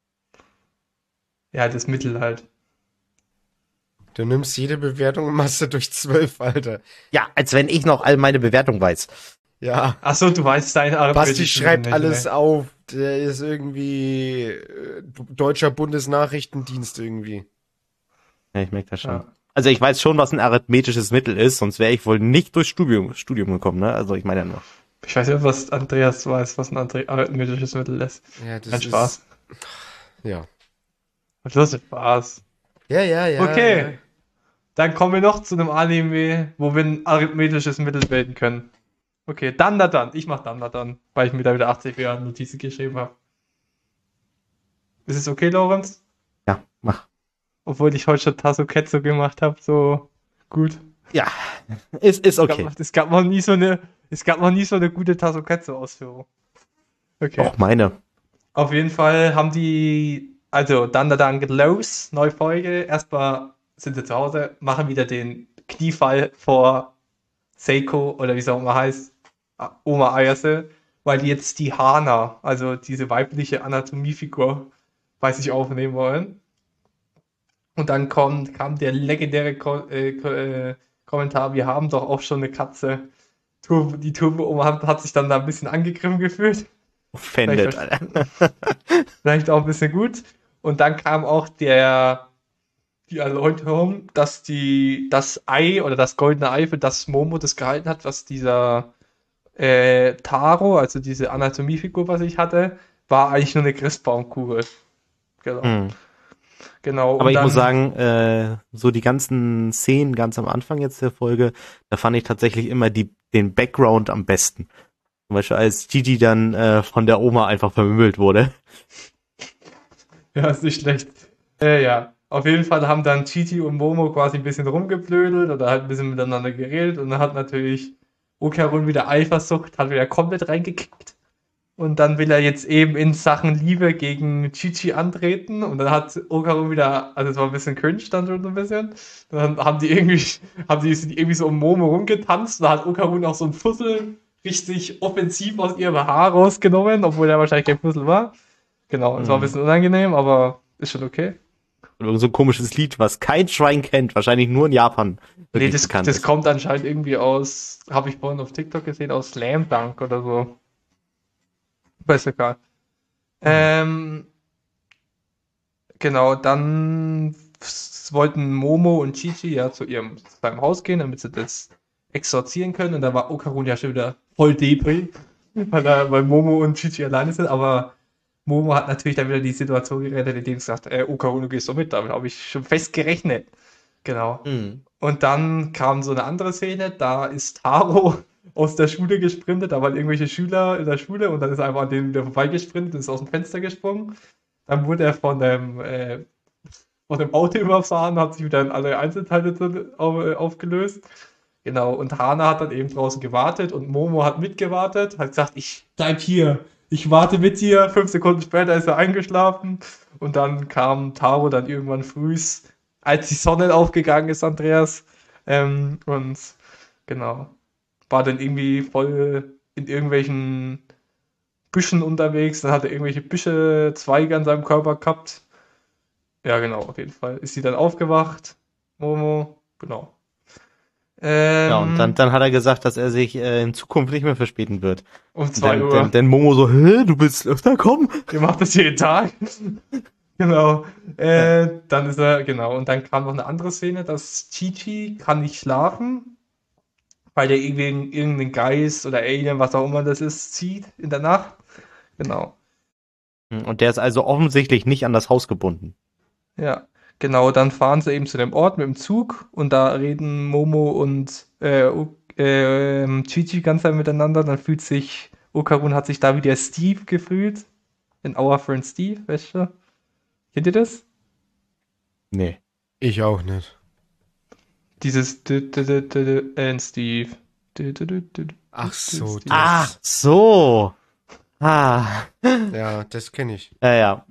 Ja, das Mittel halt. Du nimmst jede Bewertung und machst sie durch 12, Alter. Ja, als wenn ich noch all meine Bewertung weiß. Ja. Achso, du weißt dein Basti arithmetisches schreibt Mittel alles nicht, auf. Der ist irgendwie deutscher Bundesnachrichtendienst irgendwie. Ja, ich merke das schon. Ja. Also ich weiß schon, was ein arithmetisches Mittel ist, sonst wäre ich wohl nicht durchs Studium gekommen, ne? Also ich meine ja nur. Ich weiß nicht, was Andreas weiß, was ein arithmetisches Mittel ist. Ja, das Kein Spaß. Ja. Das ist Spaß. Ja. Okay. Dann kommen wir noch zu einem Anime, wo wir ein arithmetisches Mittel bilden können. Okay, dann. Ich mach dann, weil ich mir da wieder 80 Jahre Notizen geschrieben habe. Ist es okay, Lorenz? Ja, mach. Obwohl ich heute schon Tasso-Ketsu gemacht habe, so gut. Ja, ist okay. Es gab noch nie so eine gute Tasso-Ketsu-Ausführung. Okay. Auch meine. Auf jeden Fall haben die, also dann geht los, neue Folge. Erstmal sind sie zu Hause, machen wieder den Kniefall vor Seiko oder wie es auch immer heißt, Oma Ayase, weil die jetzt die Hana, also diese weibliche Anatomiefigur, bei sich aufnehmen wollen. Und dann kam der legendäre Kommentar, wir haben doch auch schon eine Katze. Die Turbo-Oma hat sich dann da ein bisschen angegriffen gefühlt. Offended, Alter. Vielleicht auch ein bisschen gut. Und dann kam auch die Erläuterung, dass das Ei oder das goldene Ei, für das Momo das gehalten hat, was dieser Taro, also diese Anatomiefigur, was ich hatte, war eigentlich nur eine Christbaumkugel. Genau. Mhm. Genau. Aber und ich dann, muss sagen, so die ganzen Szenen ganz am Anfang jetzt der Folge, da fand ich tatsächlich immer den Background am besten. Zum Beispiel als Gigi dann von der Oma einfach vermöbelt wurde. Ja, ist nicht schlecht. Ja, auf jeden Fall haben dann Gigi und Momo quasi ein bisschen rumgeblödelt oder halt ein bisschen miteinander geredet und dann hat natürlich Okarun wieder Eifersucht, hat wieder komplett reingekickt. Und dann will er jetzt eben in Sachen Liebe gegen Gigi antreten. Und dann hat Okarun wieder, also es war ein bisschen cringe dann schon so ein bisschen. Dann sind die irgendwie so um Momo rumgetanzt. Und da hat Okarun auch so ein Fussel richtig offensiv aus ihrem Haar rausgenommen, obwohl er wahrscheinlich kein Fussel war. Genau, es war ein bisschen unangenehm, aber ist schon okay. Und irgend so ein komisches Lied, was kein Schwein kennt, wahrscheinlich nur in Japan. Nee, wirklich bekannt das ist. kommt anscheinend irgendwie aus, habe ich vorhin auf TikTok gesehen, aus Slam Dunk oder so. Weiß egal. Genau, dann wollten Momo und Gigi ja zu seinem Haus gehen, damit sie das exorzieren können. Und da war Okarun ja schon wieder voll Depri, weil Momo und Gigi alleine sind. Aber Momo hat natürlich dann wieder die Situation gerettet, indem sie sagt, Okarun, du gehst so mit, damit habe ich schon fest gerechnet. Genau. Mhm. Und dann kam so eine andere Szene, da ist Taro aus der Schule gesprintet, da waren irgendwelche Schüler in der Schule und dann ist er einfach an denen wieder vorbeigesprintet und ist aus dem Fenster gesprungen. Dann wurde er von dem Auto überfahren, hat sich wieder in alle Einzelteile aufgelöst. Genau, und Hana hat dann eben draußen gewartet und Momo hat mitgewartet, hat gesagt, ich bleib hier, ich warte mit dir. 5 Sekunden später ist er eingeschlafen und dann kam Taro dann irgendwann frühs, als die Sonne aufgegangen ist, Andreas. Und genau, war dann irgendwie voll in irgendwelchen Büschen unterwegs, dann hat er irgendwelche Büsche, Zweige an seinem Körper gehabt. Ja, genau, auf jeden Fall. Ist sie dann aufgewacht, Momo, genau. Ja, und dann hat er gesagt, dass er sich in Zukunft nicht mehr verspäten wird. Um 2 Uhr. Denn Momo so, hä, du willst öfter kommen? Ihr macht das jeden Tag. Genau. Dann ist er, genau. Und dann kam noch eine andere Szene, dass Gigi kann nicht schlafen, weil der irgendwie irgendeinen Geist oder Alien, was auch immer das ist, zieht in der Nacht. Genau. Und der ist also offensichtlich nicht an das Haus gebunden. Ja, genau. Dann fahren sie eben zu dem Ort mit dem Zug und da reden Momo und Gigi ganz Zeit miteinander. Dann fühlt sich, Okarun hat sich da wie der Steve gefühlt. In Our Friend Steve, weißt du? Kennt ihr das? Nee. Ich auch nicht. Dieses Steve. Ach so, Steve. Ach so. Ah. Ja, das kenne ich. Ja.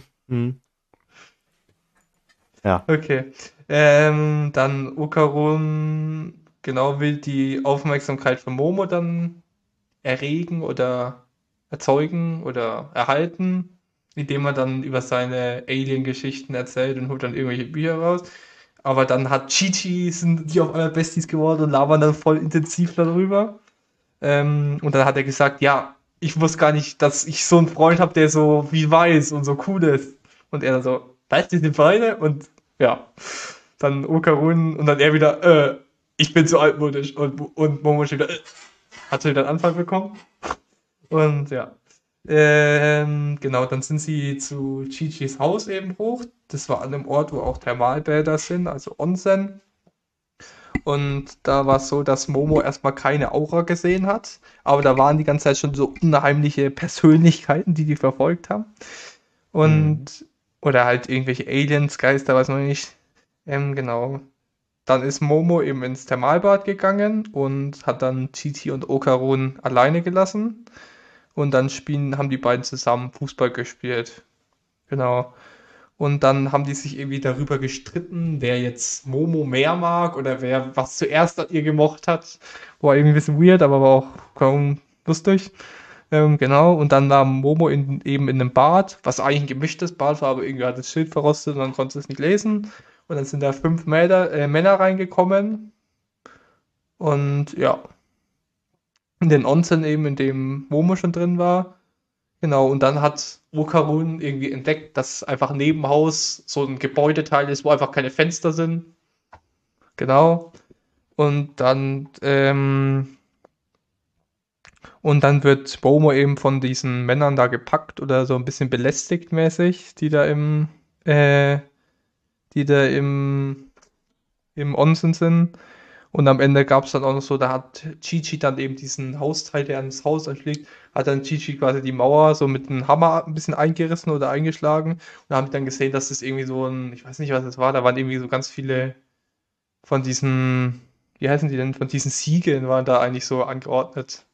Okay. Dann Okarun, genau, will die Aufmerksamkeit von Momo dann erregen oder erzeugen oder erhalten, indem er dann über seine Alien-Geschichten erzählt und holt dann irgendwelche Bücher raus. Aber dann hat sind die auf einmal Besties geworden und labern dann voll intensiv darüber. Und dann hat er gesagt, ja, ich wusste gar nicht, dass ich so einen Freund habe, der so viel weiß und so cool ist. Und er dann so, weißt du, die sind Freunde? Und ja, dann Okarun und dann er wieder, ich bin zu altmodisch und Momo wieder, hat wieder einen Anfall bekommen. Und ja, genau, dann sind sie zu Gigis Haus eben hoch. Das war an einem Ort, wo auch Thermalbäder sind, also Onsen. Und da war es so, dass Momo erstmal keine Aura gesehen hat, aber da waren die ganze Zeit schon so unheimliche Persönlichkeiten, die verfolgt haben. Und, oder halt irgendwelche Aliens, Geister, weiß man nicht. Genau. Dann ist Momo eben ins Thermalbad gegangen und hat dann Gigi und Okarun alleine gelassen. Und dann haben die beiden zusammen Fußball gespielt. Genau. Und dann haben die sich irgendwie darüber gestritten, wer jetzt Momo mehr mag oder wer was zuerst an ihr gemocht hat. War irgendwie ein bisschen weird, aber war auch kaum lustig. Genau. Und dann war Momo eben in einem Bad, was eigentlich ein gemischtes Bad war, aber irgendwie hat das Schild verrostet und dann konnte es nicht lesen. Und dann sind da 5 Männer reingekommen. Und ja. In den Onsen eben, in dem Momo schon drin war. Genau, und dann hat Okarun irgendwie entdeckt, dass einfach neben Haus so ein Gebäudeteil ist, wo einfach keine Fenster sind. Genau. Und dann wird Momo eben von diesen Männern da gepackt oder so ein bisschen belästigt mäßig, die da im Onsen sind. Und am Ende gab es dann auch noch so, da hat Chi-Chi dann eben diesen Hausteil, der ans Haus anschlägt, hat dann Chi-Chi quasi die Mauer so mit einem Hammer ein bisschen eingerissen oder eingeschlagen. Und da habe ich dann gesehen, dass das irgendwie so ein, ich weiß nicht, was das war, da waren irgendwie so ganz viele von diesen, wie heißen die denn, von diesen Siegeln waren da eigentlich so angeordnet.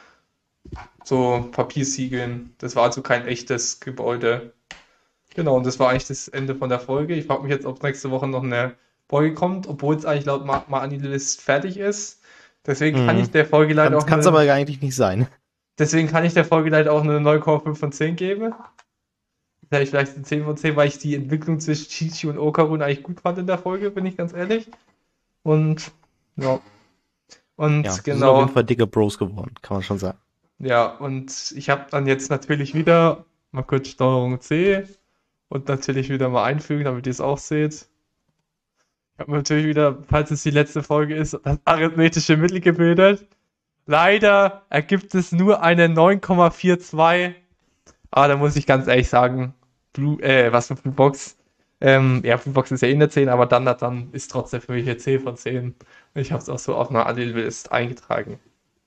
So Papiersiegeln. Das war also kein echtes Gebäude. Genau, und das war eigentlich das Ende von der Folge. Ich frage mich jetzt, ob nächste Woche noch eine Folge kommt, obwohl es eigentlich laut Anilist fertig ist. Deswegen kann ich der Folge leider auch Kann es aber eigentlich nicht sein. deswegen kann ich der Folge leider auch eine 9,5 von 10 geben. Vielleicht eine 10 von 10, weil ich die Entwicklung zwischen Chi-Chi und Okarun eigentlich gut fand in der Folge, bin ich ganz ehrlich. Und ja. Und Ja, wir sind auf genau. jeden Fall dicke Bros geworden, kann man schon sagen. Ja, und ich habe dann jetzt natürlich wieder mal kurz Steuerung C und natürlich wieder mal einfügen, damit ihr es auch seht. Ich habe natürlich wieder, falls es die letzte Folge ist, das arithmetische Mittel gebildet. Leider ergibt es nur eine 9,42. Aber da muss ich ganz ehrlich sagen, was für Bluebox. Ja, Bluebox ist ja eh eine 10, aber dann ist trotzdem für mich eine 10 von 10. Ich habe es auch so auf einer Anil-List eingetragen.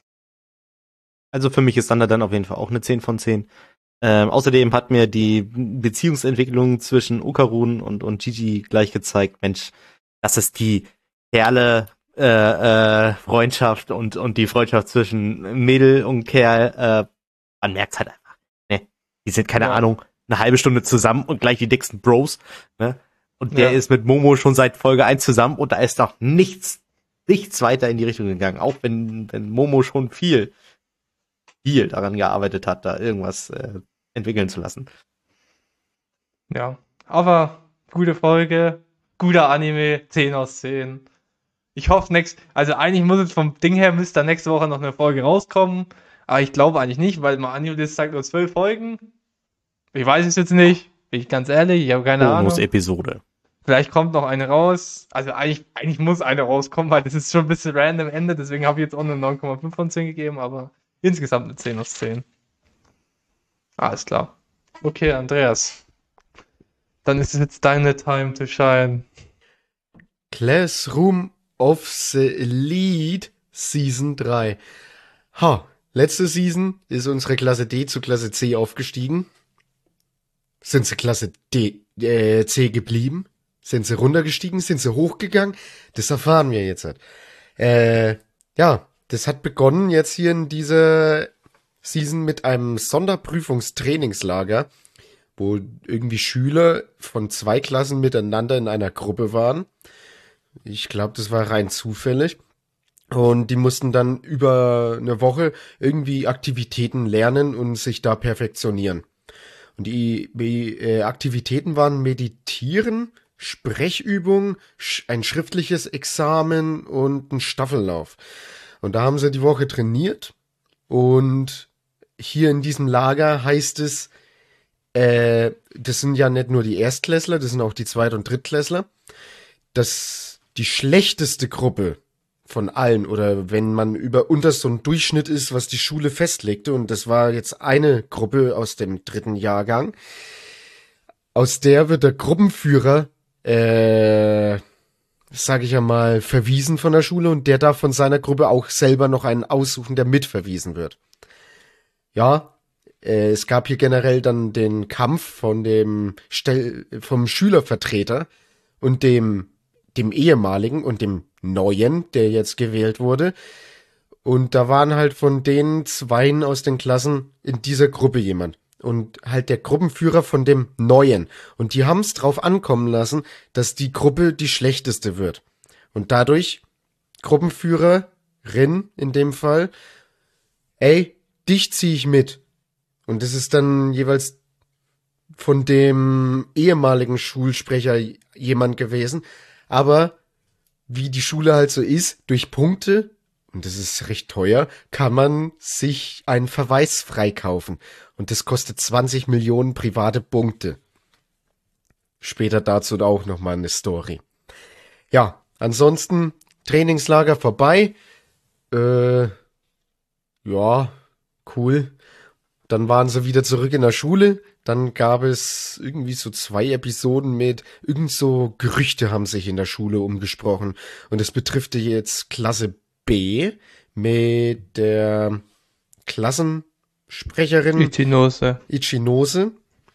Also für mich ist Thunder dann auf jeden Fall auch eine 10 von 10. Außerdem hat mir die Beziehungsentwicklung zwischen Okarun und Gigi gleich gezeigt, Mensch, das ist die Kerle Freundschaft und die Freundschaft zwischen Mädel und Kerl, man merkt's halt einfach. Ne? Die sind, keine Ahnung, eine halbe Stunde zusammen und gleich die dicksten Bros. Ne? Und der ist mit Momo schon seit Folge 1 zusammen und da ist noch nichts weiter in die Richtung gegangen. Auch wenn Momo schon viel daran gearbeitet hat, da irgendwas entwickeln zu lassen. Ja, aber gute Folge, guter Anime, 10 aus 10. Ich hoffe, also eigentlich muss es vom Ding her, müsste da nächste Woche noch eine Folge rauskommen, aber ich glaube eigentlich nicht, weil mein Anime-List sagt nur 12 Folgen. Ich weiß es jetzt nicht, bin ich ganz ehrlich, ich habe keine Ahnung. Episode. Vielleicht kommt noch eine raus, also eigentlich muss eine rauskommen, weil das ist schon ein bisschen random Ende, deswegen habe ich jetzt auch eine 9,5 von 10 gegeben, aber insgesamt eine 10 aus 10. Alles klar. Okay, Andreas. Dann ist es jetzt deine Time to shine. Classroom of the Elite Season 3. Letzte Season ist unsere Klasse D zu Klasse C aufgestiegen. Sind sie Klasse C geblieben? Sind sie runtergestiegen? Sind sie hochgegangen? Das erfahren wir jetzt. Das hat begonnen jetzt hier in dieser Season mit einem Sonderprüfungstrainingslager, wo irgendwie Schüler von 2 Klassen miteinander in einer Gruppe waren. Ich glaube, das war rein zufällig. Und die mussten dann über eine Woche irgendwie Aktivitäten lernen und sich da perfektionieren. Und die Aktivitäten waren Meditieren, Sprechübung, ein schriftliches Examen und ein Staffellauf. Und da haben sie die Woche trainiert. Und hier in diesem Lager heißt es, das sind ja nicht nur die Erstklässler, das sind auch die Zweit- und Drittklässler, dass die schlechteste Gruppe von allen, oder wenn man über unterst so ein Durchschnitt ist, was die Schule festlegte, und das war jetzt eine Gruppe aus dem 3. Jahrgang, aus der wird der Gruppenführer, sage ich ja mal, verwiesen von der Schule, und der darf von seiner Gruppe auch selber noch einen aussuchen, der mitverwiesen wird. Ja, es gab hier generell dann den Kampf von vom Schülervertreter und dem ehemaligen und dem neuen, der jetzt gewählt wurde. Und da waren halt von den 2 aus den Klassen in dieser Gruppe jemand. Und halt der Gruppenführer von dem neuen. Und die haben es drauf ankommen lassen, dass die Gruppe die schlechteste wird. Und dadurch, Gruppenführerin in dem Fall, ey, dich zieh ich mit. Und das ist dann jeweils von dem ehemaligen Schulsprecher jemand gewesen. Aber wie die Schule halt so ist, durch Punkte, und das ist recht teuer, kann man sich einen Verweis freikaufen. Und das kostet 20 Millionen private Punkte. Später dazu auch nochmal eine Story. Ja, ansonsten Trainingslager vorbei. Ja, cool. Dann waren sie wieder zurück in der Schule. Dann gab es irgendwie so 2 Episoden mit irgend so Gerüchte haben sich in der Schule umgesprochen. Und es betrifft jetzt Klasse B mit der Klassensprecherin Ichinose.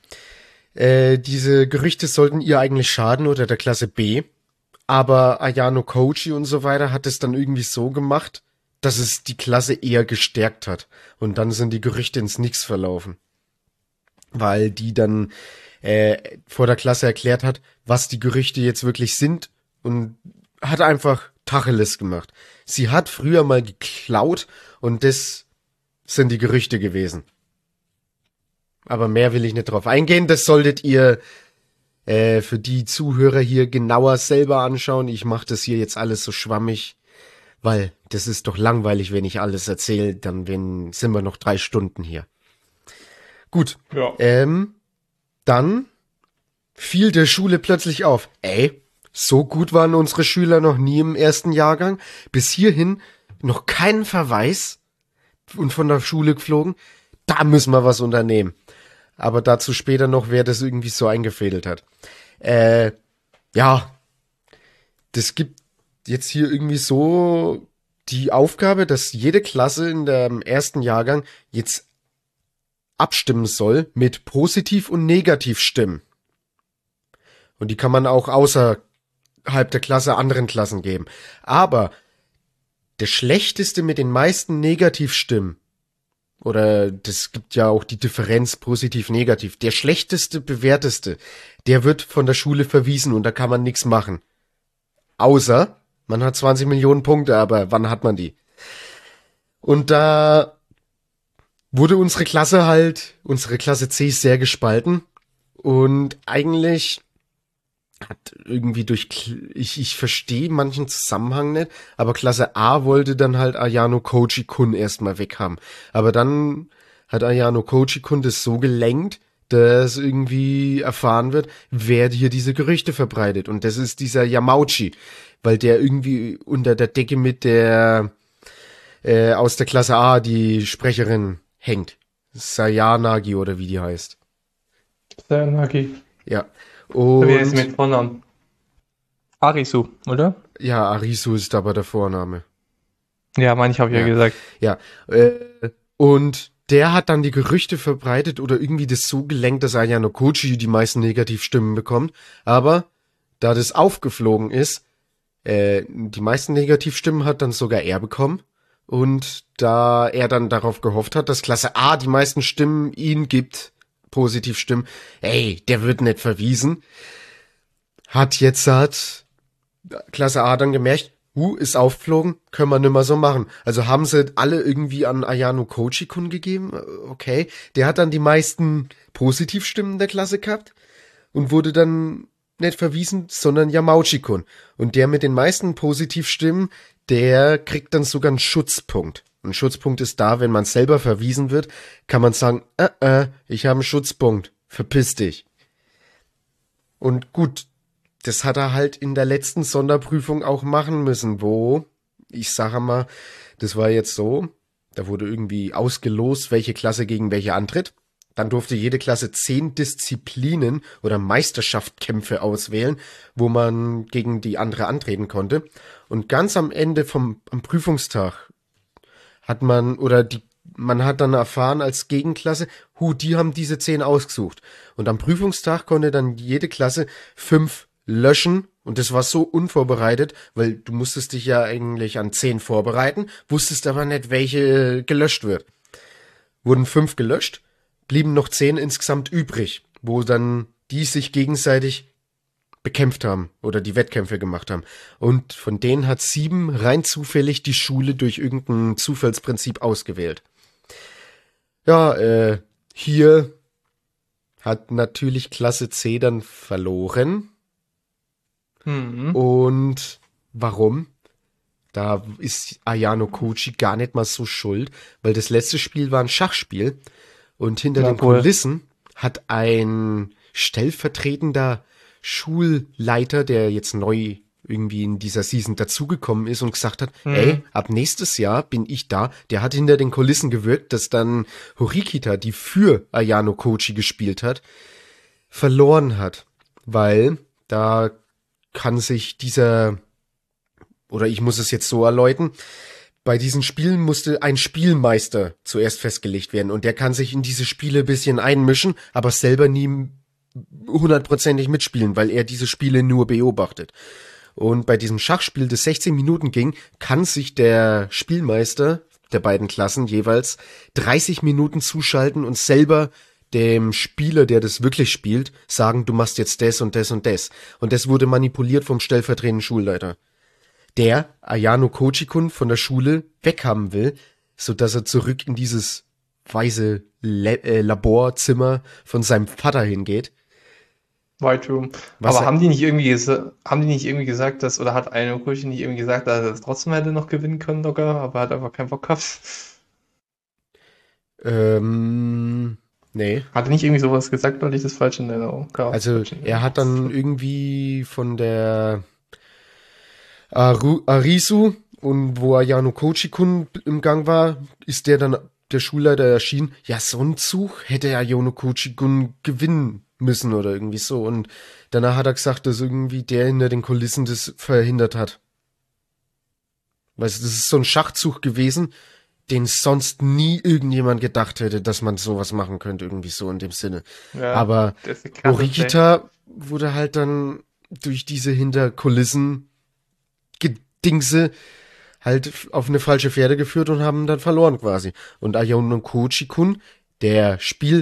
Diese Gerüchte sollten ihr eigentlich schaden oder der Klasse B. Aber Ayano Koji und so weiter hat es dann irgendwie so gemacht, dass es die Klasse eher gestärkt hat. Und dann sind die Gerüchte ins Nix verlaufen. Weil die dann vor der Klasse erklärt hat, was die Gerüchte jetzt wirklich sind und hat einfach Tacheles gemacht. Sie hat früher mal geklaut und das sind die Gerüchte gewesen. Aber mehr will ich nicht drauf eingehen. Das solltet ihr für die Zuhörer hier genauer selber anschauen. Ich mache das hier jetzt alles so schwammig, weil das ist doch langweilig, wenn ich alles erzähle. Dann sind wir noch 3 Stunden hier. Gut. Ja. Dann fiel der Schule plötzlich auf. So gut waren unsere Schüler noch nie im ersten Jahrgang. Bis hierhin noch keinen Verweis und von der Schule geflogen. Da müssen wir was unternehmen. Aber dazu später noch, wer das irgendwie so eingefädelt hat. Ja, das gibt jetzt hier irgendwie so die Aufgabe, dass jede Klasse in dem ersten Jahrgang jetzt abstimmen soll mit Positiv- und Negativstimmen. Und die kann man auch außerhalb der Klasse anderen Klassen geben. Aber der Schlechteste mit den meisten Negativstimmen, oder das gibt ja auch die Differenz positiv-negativ, der Schlechteste, Bewerteste, der wird von der Schule verwiesen und da kann man nichts machen. Außer, man hat 20 Millionen Punkte, aber wann hat man die? Und da wurde unsere Klasse C sehr gespalten und eigentlich hat irgendwie ich verstehe manchen Zusammenhang nicht, aber Klasse A wollte dann halt Ayano Koji-kun erstmal weghaben. Aber dann hat Ayano Koji-kun das so gelenkt, dass irgendwie erfahren wird, wer hier diese Gerüchte verbreitet. Und das ist dieser Yamauchi, weil der irgendwie unter der Decke mit der aus der Klasse A die Sprecherin hängt. Sayanagi oder wie die heißt. Sayanagi. Ja. Wie heißt Und sie mit Vornamen? Arisu, oder? ja, Arisu ist aber der Vorname. Ja, manche habe ich ja Ja. gesagt. Ja. Und der hat dann die Gerüchte verbreitet oder irgendwie das so gelenkt, dass Ayano Koji die meisten Negativstimmen bekommt. Aber da das aufgeflogen ist, die meisten Negativstimmen hat dann sogar er bekommen. Und da er dann darauf gehofft hat, dass Klasse A die meisten Stimmen ihn gibt, Positivstimmen, der wird nicht verwiesen, hat Klasse A dann gemerkt, ist aufgeflogen, können wir nimmer so machen. Also haben sie alle irgendwie an Ayano Koji-kun gegeben, okay. Der hat dann die meisten Positivstimmen der Klasse gehabt und wurde dann nicht verwiesen, sondern Yamauchi-kun. Und der mit den meisten Positivstimmen, der kriegt dann sogar einen Schutzpunkt. Ein Schutzpunkt ist da, wenn man selber verwiesen wird, kann man sagen, ich habe einen Schutzpunkt, verpiss dich. Und gut, das hat er halt in der letzten Sonderprüfung auch machen müssen, wo, ich sage mal, das war jetzt so, da wurde irgendwie ausgelost, welche Klasse gegen welche antritt. Dann durfte jede Klasse 10 Disziplinen oder Meisterschaftskämpfe auswählen, wo man gegen die andere antreten konnte. Und ganz am Ende am Prüfungstag hat man hat dann erfahren als Gegenklasse, die haben diese 10 ausgesucht. Und am Prüfungstag konnte dann jede Klasse 5 löschen. Und das war so unvorbereitet, weil du musstest dich ja eigentlich an 10 vorbereiten, wusstest aber nicht, welche gelöscht wird. Wurden 5 gelöscht, blieben noch 10 insgesamt übrig, wo dann die sich gegenseitig bekämpft haben oder die Wettkämpfe gemacht haben. Und von denen hat 7 rein zufällig die Schule durch irgendein Zufallsprinzip ausgewählt. Ja, hier hat natürlich Klasse C dann verloren. Und warum? Da ist Ayano Koji gar nicht mal so schuld, weil das letzte Spiel war ein Schachspiel und hinter den Kulissen hat ein stellvertretender Schulleiter, der jetzt neu irgendwie in dieser Season dazugekommen ist und gesagt hat, ey, ab nächstes Jahr bin ich da. Der hat hinter den Kulissen gewirkt, dass dann Horikita, die für Ayano Kochi gespielt hat, verloren hat. Weil da kann sich oder ich muss es jetzt so erläutern, bei diesen Spielen musste ein Spielmeister zuerst festgelegt werden und der kann sich in diese Spiele ein bisschen einmischen, aber selber nie hundertprozentig mitspielen, weil er diese Spiele nur beobachtet. Und bei diesem Schachspiel, das 16 Minuten ging, kann sich der Spielmeister der beiden Klassen jeweils 30 Minuten zuschalten und selber dem Spieler, der das wirklich spielt, sagen, du machst jetzt das und das und das. Und das wurde manipuliert vom stellvertretenden Schulleiter, der Ayano Kochi-kun von der Schule weghaben will, sodass er zurück in dieses weiße Laborzimmer von seinem Vater hingeht. White Room. Was Aber er- haben die nicht irgendwie gesagt, dass, oder hat Ayano Kochi nicht irgendwie gesagt, dass er das trotzdem hätte noch gewinnen können locker, aber hat einfach keinen Bock gehabt? Nee. Hat er nicht irgendwie sowas gesagt, weil ich das falsch in Erinnerung gehabt? Also er hat dann irgendwie von der Arisu und wo Ayano Kochi-kun im Gang war, ist der Schulleiter erschienen, ja, so ein Zug hätte Ayano Kochi-kun gewinnen müssen oder irgendwie so. Und danach hat er gesagt, dass irgendwie der hinter den Kulissen das verhindert hat. Weißt du, das ist so ein Schachzug gewesen, den sonst nie irgendjemand gedacht hätte, dass man sowas machen könnte, irgendwie so in dem Sinne. Ja, Aber das ist ein krasses Ding. Horikita wurde halt dann durch diese Hinterkulissen Gedingse halt auf eine falsche Pferde geführt und haben dann verloren quasi. Und Ayano Kochi-kun, der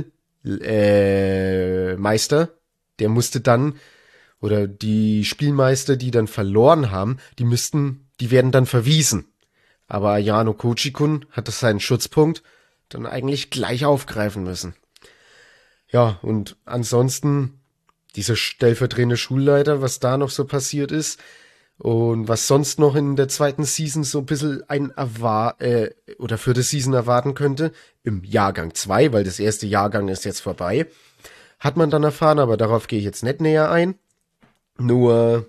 Spielmeister, der musste dann, oder die Spielmeister, die dann verloren haben, die werden dann verwiesen. Aber Ayano Kochi-kun hat das seinen Schutzpunkt dann eigentlich gleich aufgreifen müssen. Ja, und ansonsten dieser stellvertretende Schulleiter, was da noch so passiert ist und was sonst noch in der zweiten Season so ein bisschen oder für die Season erwarten könnte, im Jahrgang 2, weil das erste Jahrgang ist jetzt vorbei, hat man dann erfahren, aber darauf gehe ich jetzt nicht näher ein. Nur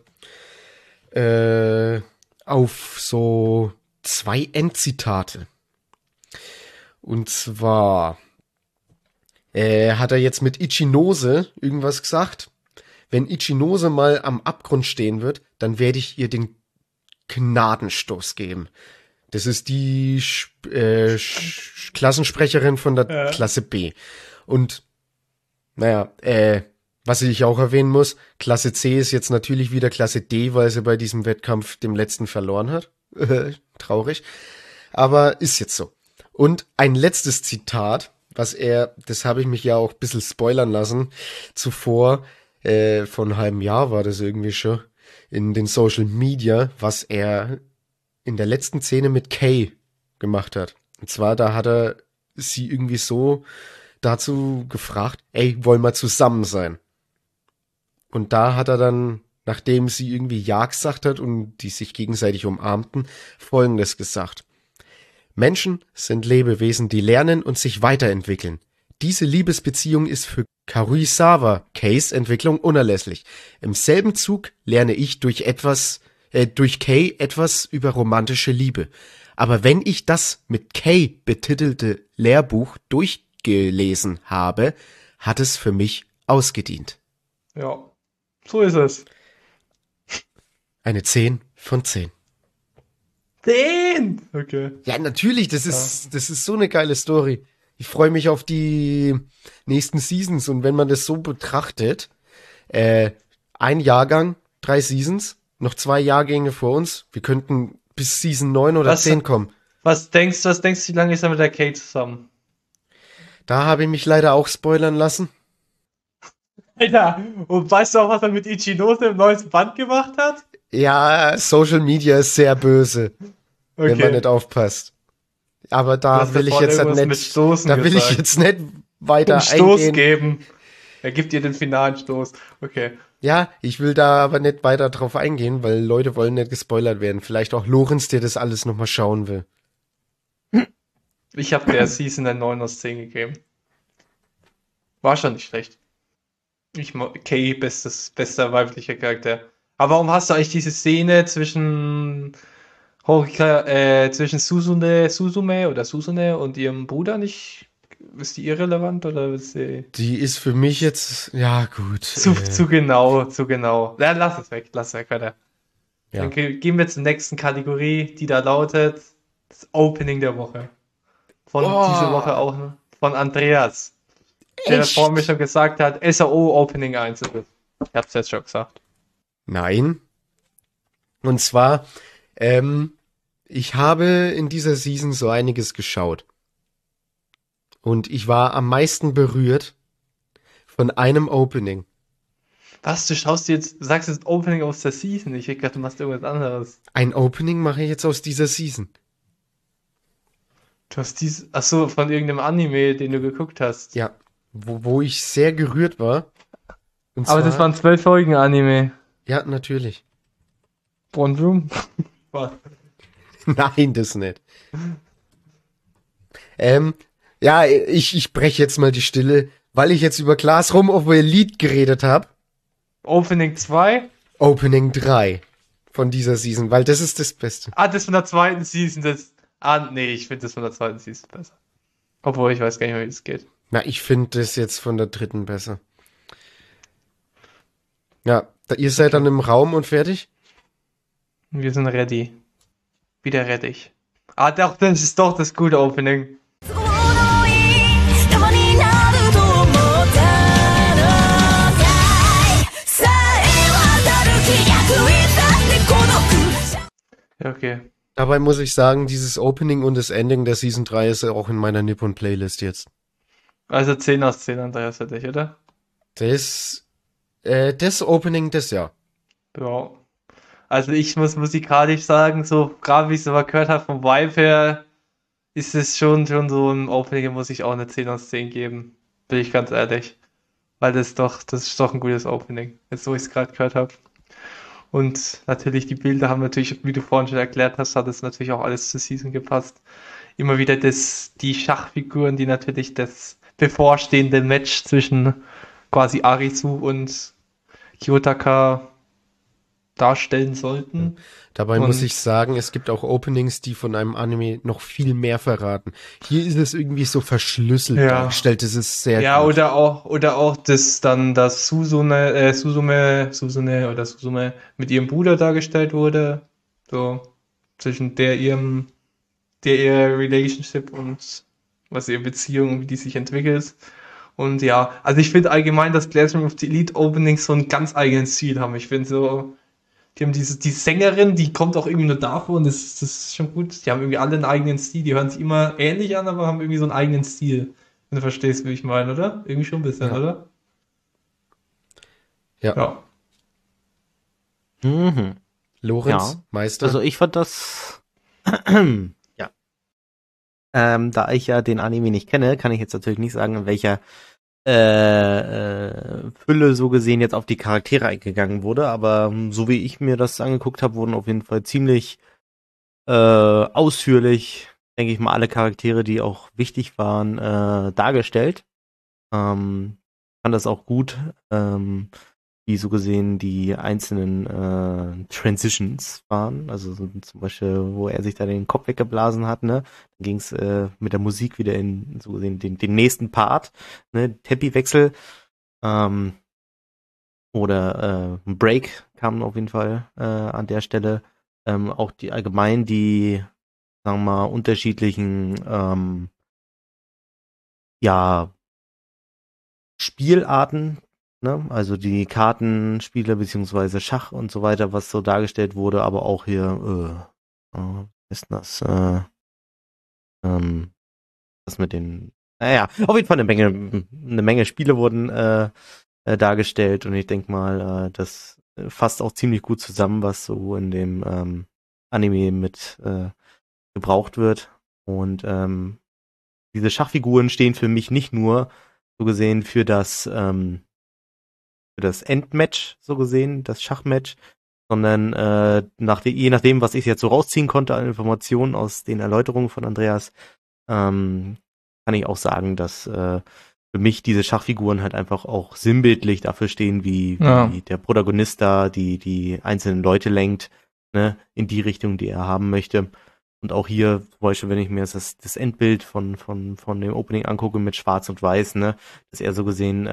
auf so 2 Endzitate. Und zwar hat er jetzt mit Ichinose irgendwas gesagt. Wenn Ichinose mal am Abgrund stehen wird, dann werde ich ihr den Gnadenstoß geben. Das ist die Klassensprecherin von der Klasse B. Und naja, was ich auch erwähnen muss, Klasse C ist jetzt natürlich wieder Klasse D, weil sie bei diesem Wettkampf dem letzten verloren hat. Traurig. Aber ist jetzt so. Und ein letztes Zitat, das habe ich mich ja auch ein bisschen spoilern lassen, zuvor, von einem halben Jahr war das irgendwie schon, in den Social Media, was er in der letzten Szene mit Kay gemacht hat. Und zwar, da hat er sie irgendwie so dazu gefragt, ey, wollen wir zusammen sein? Und da hat er dann, nachdem sie irgendwie Ja gesagt hat und die sich gegenseitig umarmten, Folgendes gesagt. Menschen sind Lebewesen, die lernen und sich weiterentwickeln. Diese Liebesbeziehung ist für Karuizawa Keis Entwicklung unerlässlich. Im selben Zug lerne ich durch Kei etwas über romantische Liebe. Aber wenn ich das mit Kei betitelte Lehrbuch durchgelesen habe, hat es für mich ausgedient. Ja, so ist es. Eine 10 von 10. 10! Okay. Ja, natürlich, das ist so eine geile Story. Ich freue mich auf die nächsten Seasons und wenn man das so betrachtet, ein Jahrgang, 3 Seasons, noch 2 Jahrgänge vor uns, wir könnten bis Season 9 oder 10 kommen. Was denkst du, wie lange ist er mit der Kate zusammen? Da habe ich mich leider auch spoilern lassen. Alter, und weißt du auch, was er mit Ichinose im neuesten Band gemacht hat? Ja, Social Media ist sehr böse, wenn man nicht aufpasst. Aber da will ich jetzt nicht, weiter Stoß eingehen. geben. Er gibt dir den finalen Stoß. Okay. Ja, ich will da aber nicht weiter drauf eingehen, weil Leute wollen nicht gespoilert werden. Vielleicht auch Lorenz, der das alles nochmal schauen will. Ich habe der Season eine 9 aus 10 gegeben. War schon nicht schlecht. Kay, bester weiblicher Charakter. Aber warum hast du eigentlich diese Szene zwischen zwischen Suzume und ihrem Bruder nicht? Ist die irrelevant oder ist die Die ist für mich jetzt, ja gut. zu genau, zu genau? Ja, lass es weg, weiter. Ja. Dann gehen wir zur nächsten Kategorie, die da lautet das Opening der Woche. Von dieser Woche auch von Andreas, der Echt? vor mir schon gesagt hat, SAO Opening 1 ist es. Ich hab's jetzt schon gesagt. Nein. Und zwar, ich habe in dieser Season so einiges geschaut. Und ich war am meisten berührt von einem Opening. Was, du sagst jetzt Opening aus der Season? Ich hätte gedacht, du machst irgendwas anderes. Ein Opening mache ich jetzt aus dieser Season. Du hast achso, von irgendeinem Anime, den du geguckt hast. Ja, wo ich sehr gerührt war. Und Aber zwar, das waren 12 Folgen Anime. ja, natürlich. One Room? Was? Nein, das nicht. Ja, ich breche jetzt mal die Stille, weil ich jetzt über Classroom of Elite geredet habe. Opening 2? Opening 3 von dieser Season, weil das ist das Beste. Ah, das von der zweiten Season, nee, ich finde das von der zweiten Season besser. Obwohl, ich weiß gar nicht mehr, wie das geht. Na, ich finde das jetzt von der dritten besser. Ja, ihr seid dann im Raum und fertig? Wir sind ready. Wieder ready. Ah, doch, das ist doch das gute Opening. 都合のいい玉になると思ったのかいさえ渡る気逆いたって孤独 Ja, okay. Dabei muss ich sagen, dieses Opening und das Ending der Season 3 ist auch in meiner Nippon-Playlist jetzt. Also 10 aus 10, Andreas, für dich, oder? Das Opening des Jahr. Ja. Also ich muss musikalisch sagen, so gerade wie ich es aber gehört habe vom Vibe her, ist es schon so ein Opening, muss ich auch eine 10 aus 10 geben. Bin ich ganz ehrlich. Weil das ist doch ein gutes Opening, jetzt wo ich es gerade gehört habe. Und natürlich die Bilder haben natürlich, wie du vorhin schon erklärt hast, hat es natürlich auch alles zur Season gepasst. Immer wieder die Schachfiguren, die natürlich das bevorstehende Match zwischen quasi Arisu und Kiyotaka darstellen sollten. Dabei Und- muss ich sagen, es gibt auch Openings, die von einem Anime noch viel mehr verraten. Hier ist es irgendwie so verschlüsselt Ja. dargestellt. Das ist sehr Ja, gut. oder auch das Suzume mit ihrem Bruder dargestellt wurde. So, zwischen ihrer Relationship und was ihre Beziehung und wie die sich entwickelt. Und ja, also ich finde allgemein, dass Classroom of the Elite Openings so einen ganz eigenen Stil haben. Ich finde so, die haben die Sängerin, die kommt auch irgendwie nur davor und das ist schon gut. Die haben irgendwie alle einen eigenen Stil. Die hören sich immer ähnlich an, aber haben irgendwie so einen eigenen Stil. Wenn du verstehst, wie ich meine, oder? Irgendwie schon ein bisschen, Ja. oder? Ja. Ja. Mhm. Lorenz, Ja. Meister. Also ich fand das, ja. Da ich ja den Anime nicht kenne, kann ich jetzt natürlich nicht sagen, in welcher Fülle so gesehen jetzt auf die Charaktere eingegangen wurde, aber so wie ich mir das angeguckt habe, wurden auf jeden Fall ziemlich ausführlich, denke ich mal, alle Charaktere, die auch wichtig waren, dargestellt. Fand das auch gut, wie so gesehen die einzelnen Transitions waren. Also so zum Beispiel, wo er sich da den Kopf weggeblasen hat, ne? Dann ging es mit der Musik wieder in so gesehen den nächsten Part, ne? Tempiwechsel. Oder ein Break kam auf jeden Fall an der Stelle. Auch die allgemein die, sagen wir mal, unterschiedlichen ja Spielarten, ne? Also die Kartenspiele beziehungsweise Schach und so weiter, was so dargestellt wurde, aber auch hier, ist das, das mit den, naja, auf jeden Fall eine Menge Spiele wurden dargestellt und ich denke mal, das fasst auch ziemlich gut zusammen, was so in dem Anime mit gebraucht wird. Und diese Schachfiguren stehen für mich nicht nur so gesehen für das Endmatch, so gesehen, das Schachmatch, sondern je nachdem, was ich jetzt so rausziehen konnte an Informationen aus den Erläuterungen von Andreas, kann ich auch sagen, dass für mich diese Schachfiguren halt einfach auch sinnbildlich dafür stehen, wie Ja. der Protagonist da die einzelnen Leute lenkt, ne, in die Richtung, die er haben möchte. Und auch hier, zum Beispiel, wenn ich mir das Endbild von dem Opening angucke mit Schwarz und Weiß, ne, dass er so gesehen,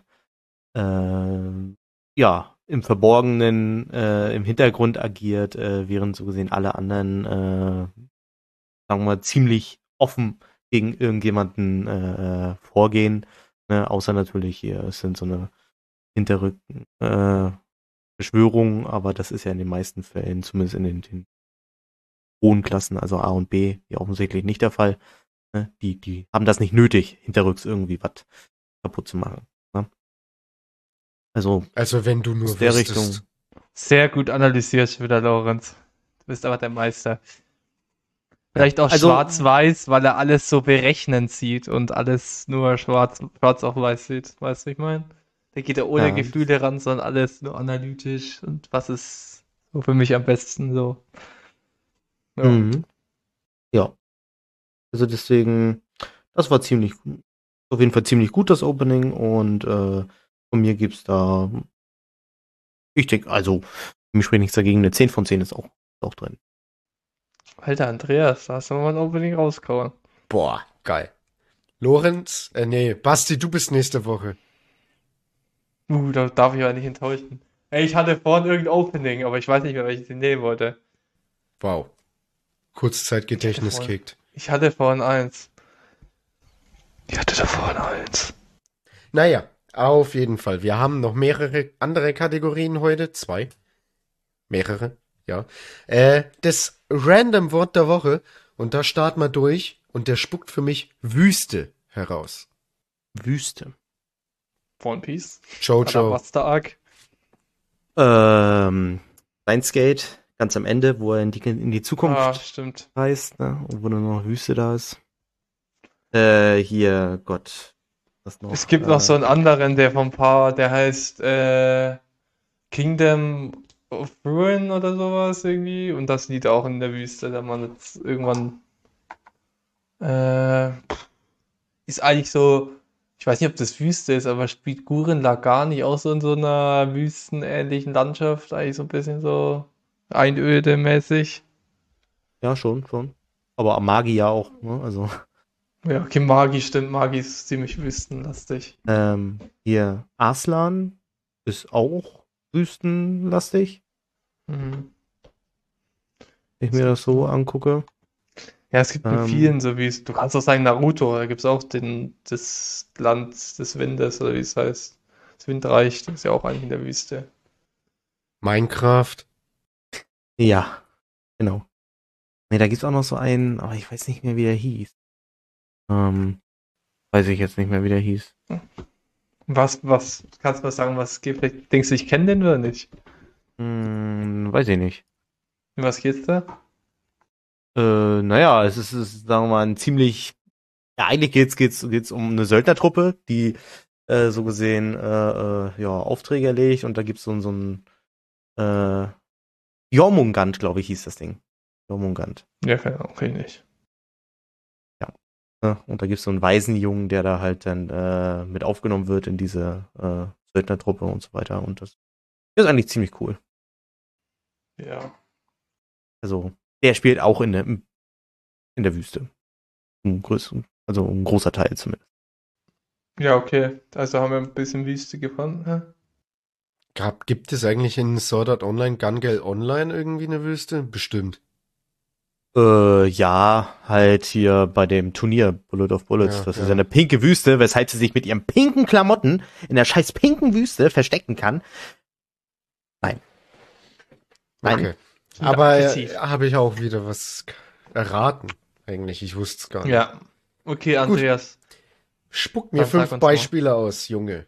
ja, im Verborgenen, im Hintergrund agiert, während so gesehen alle anderen, sagen wir mal, ziemlich offen gegen irgendjemanden vorgehen. Ne? Außer natürlich hier, es sind so eine Hinterrücken Beschwörungen, aber das ist ja in den meisten Fällen, zumindest in den hohen Klassen, also A und B, ja offensichtlich nicht der Fall. Ne? Die haben das nicht nötig, hinterrücks irgendwie was kaputt zu machen. Ne? Also wenn du nur aus der wüsstest. Richtung. Sehr gut analysiert wieder, Lorenz. Du bist aber der Meister. Vielleicht auch Also- schwarz-weiß, weil er alles so berechnend sieht und alles nur schwarz auf weiß sieht. Weißt du, wie ich meine? Da geht er ohne Ja. Gefühle ran, sondern alles nur analytisch und was ist so für mich am besten so. Ja. Mhm. Ja. Also deswegen, das war ziemlich, auf jeden Fall ziemlich gut, das Opening, und von mir gibt's da, ich denke, also, für mich spricht nichts dagegen, eine 10 von 10 ist auch drin. Alter Andreas, da hast du mal ein Opening rausgehauen. Boah, geil. Lorenz, nee, Basti, du bist nächste Woche. Da darf ich aber nicht enttäuschen. Ey, ich hatte vorhin irgendein Opening, aber ich weiß nicht mehr, welches ich nehmen wollte. Wow. Kurzzeitgedächtnis Voll. kickt. Ich hatte vorhin eins. Ich hatte da vorhin eins. Naja, auf jeden Fall. Wir haben noch mehrere andere Kategorien heute. 2. Mehrere, ja. Das Random-Wort der Woche. Und da starten wir durch. Und der spuckt für mich Wüste heraus. Wüste. One Piece. Jojo. Master Arc. Lionsgate, ganz am Ende, wo er in die Zukunft Ah, stimmt. reist, ne? Und wo nur noch Wüste da ist. Hier, Gott. Was noch? Es gibt noch so einen anderen, der der heißt Kingdom of Ruin oder sowas irgendwie. Und das Lied auch in der Wüste, da man jetzt irgendwann ist eigentlich so, ich weiß nicht, ob das Wüste ist, aber spielt Gurren Lagann auch so in so einer wüstenähnlichen Landschaft, eigentlich so ein bisschen so einödemäßig. Ja, schon. Aber Magi ja auch, ne? Also, Ja, okay, Magi stimmt, Magi ist ziemlich wüstenlastig. hier, Arslan ist auch wüstenlastig, Mhm. wenn ich mir das so angucke. Ja, es gibt in Ähm, vielen, so wie es, du kannst auch sagen Naruto, da gibt es auch das Land des Windes, oder wie es heißt. Das Windreich, das ist ja auch eigentlich in der Wüste. Minecraft. Ja, genau. Ne, da gibt's auch noch so einen, aber ich weiß nicht mehr, wie der hieß. Weiß ich jetzt nicht mehr, wie der hieß. Was, kannst du mal sagen, was es gibt? Vielleicht denkst du, ich kenne den oder nicht? Weiß ich nicht. Um was geht's da? Naja, es ist, sagen wir mal, ein ziemlich, ja, eigentlich geht's um eine Söldnertruppe, die so gesehen ja, Aufträge erlegt, und da gibt's so ein Jormungand, glaube ich, hieß das Ding. Jormungand. Ja, keine Ahnung, kenn ich nicht. Ne? Und da gibt's so einen Waisenjungen, der da halt dann mit aufgenommen wird in diese Söldnertruppe und so weiter, und das ist eigentlich ziemlich cool. Ja. Also, der spielt auch in der Wüste. Also ein großer Teil zumindest. Ja, okay. Also haben wir ein bisschen Wüste gefunden. Hä? Gibt es eigentlich in Sword Art Online, Gun Gale Online irgendwie eine Wüste? Bestimmt. Ja, halt hier bei dem Turnier Bullet of Bullets. Ja, Das ja. ist eine pinke Wüste, weshalb sie sich mit ihren pinken Klamotten in der scheiß pinken Wüste verstecken kann. Nein. Okay. Aber aggressiv. habe ich auch wieder was erraten. Eigentlich, ich wusste es gar nicht. Ja. Okay, Andreas. Spuck mir Dann sag 5 uns mal. Beispiele aus, Junge.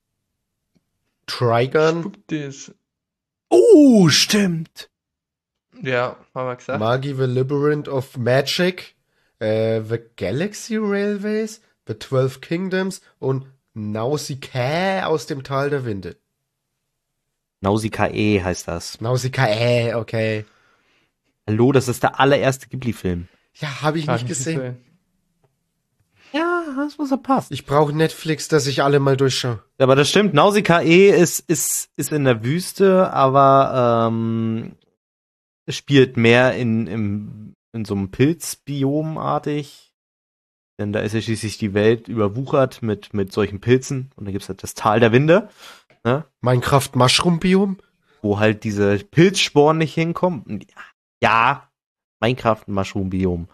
Trigun, Spuck das. Oh, stimmt. Ja, haben wir gesagt. Magi the Labyrinth of Magic, The Galaxy Railways, The 12 Kingdoms und Nausicaa aus dem Tal der Winde. Nausicaa heißt das. Nausicaa, okay. Hallo, das ist der allererste Ghibli-Film. Ja, habe ich Hab nicht ich gesehen. Ja. das muss ja passen. Ich brauche Netflix, dass ich alle mal durchschaue. Ja, aber das stimmt. Nausicaa ist in der Wüste, aber es spielt mehr in so einem Pilzbiomartig. Denn da ist ja schließlich die Welt überwuchert mit solchen Pilzen. Und da gibt's halt das Tal der Winde, ne? Minecraft Mushroom Biom? Wo halt diese Pilzsporen nicht hinkommen. Und ja, Minecraft Mushroom Biom.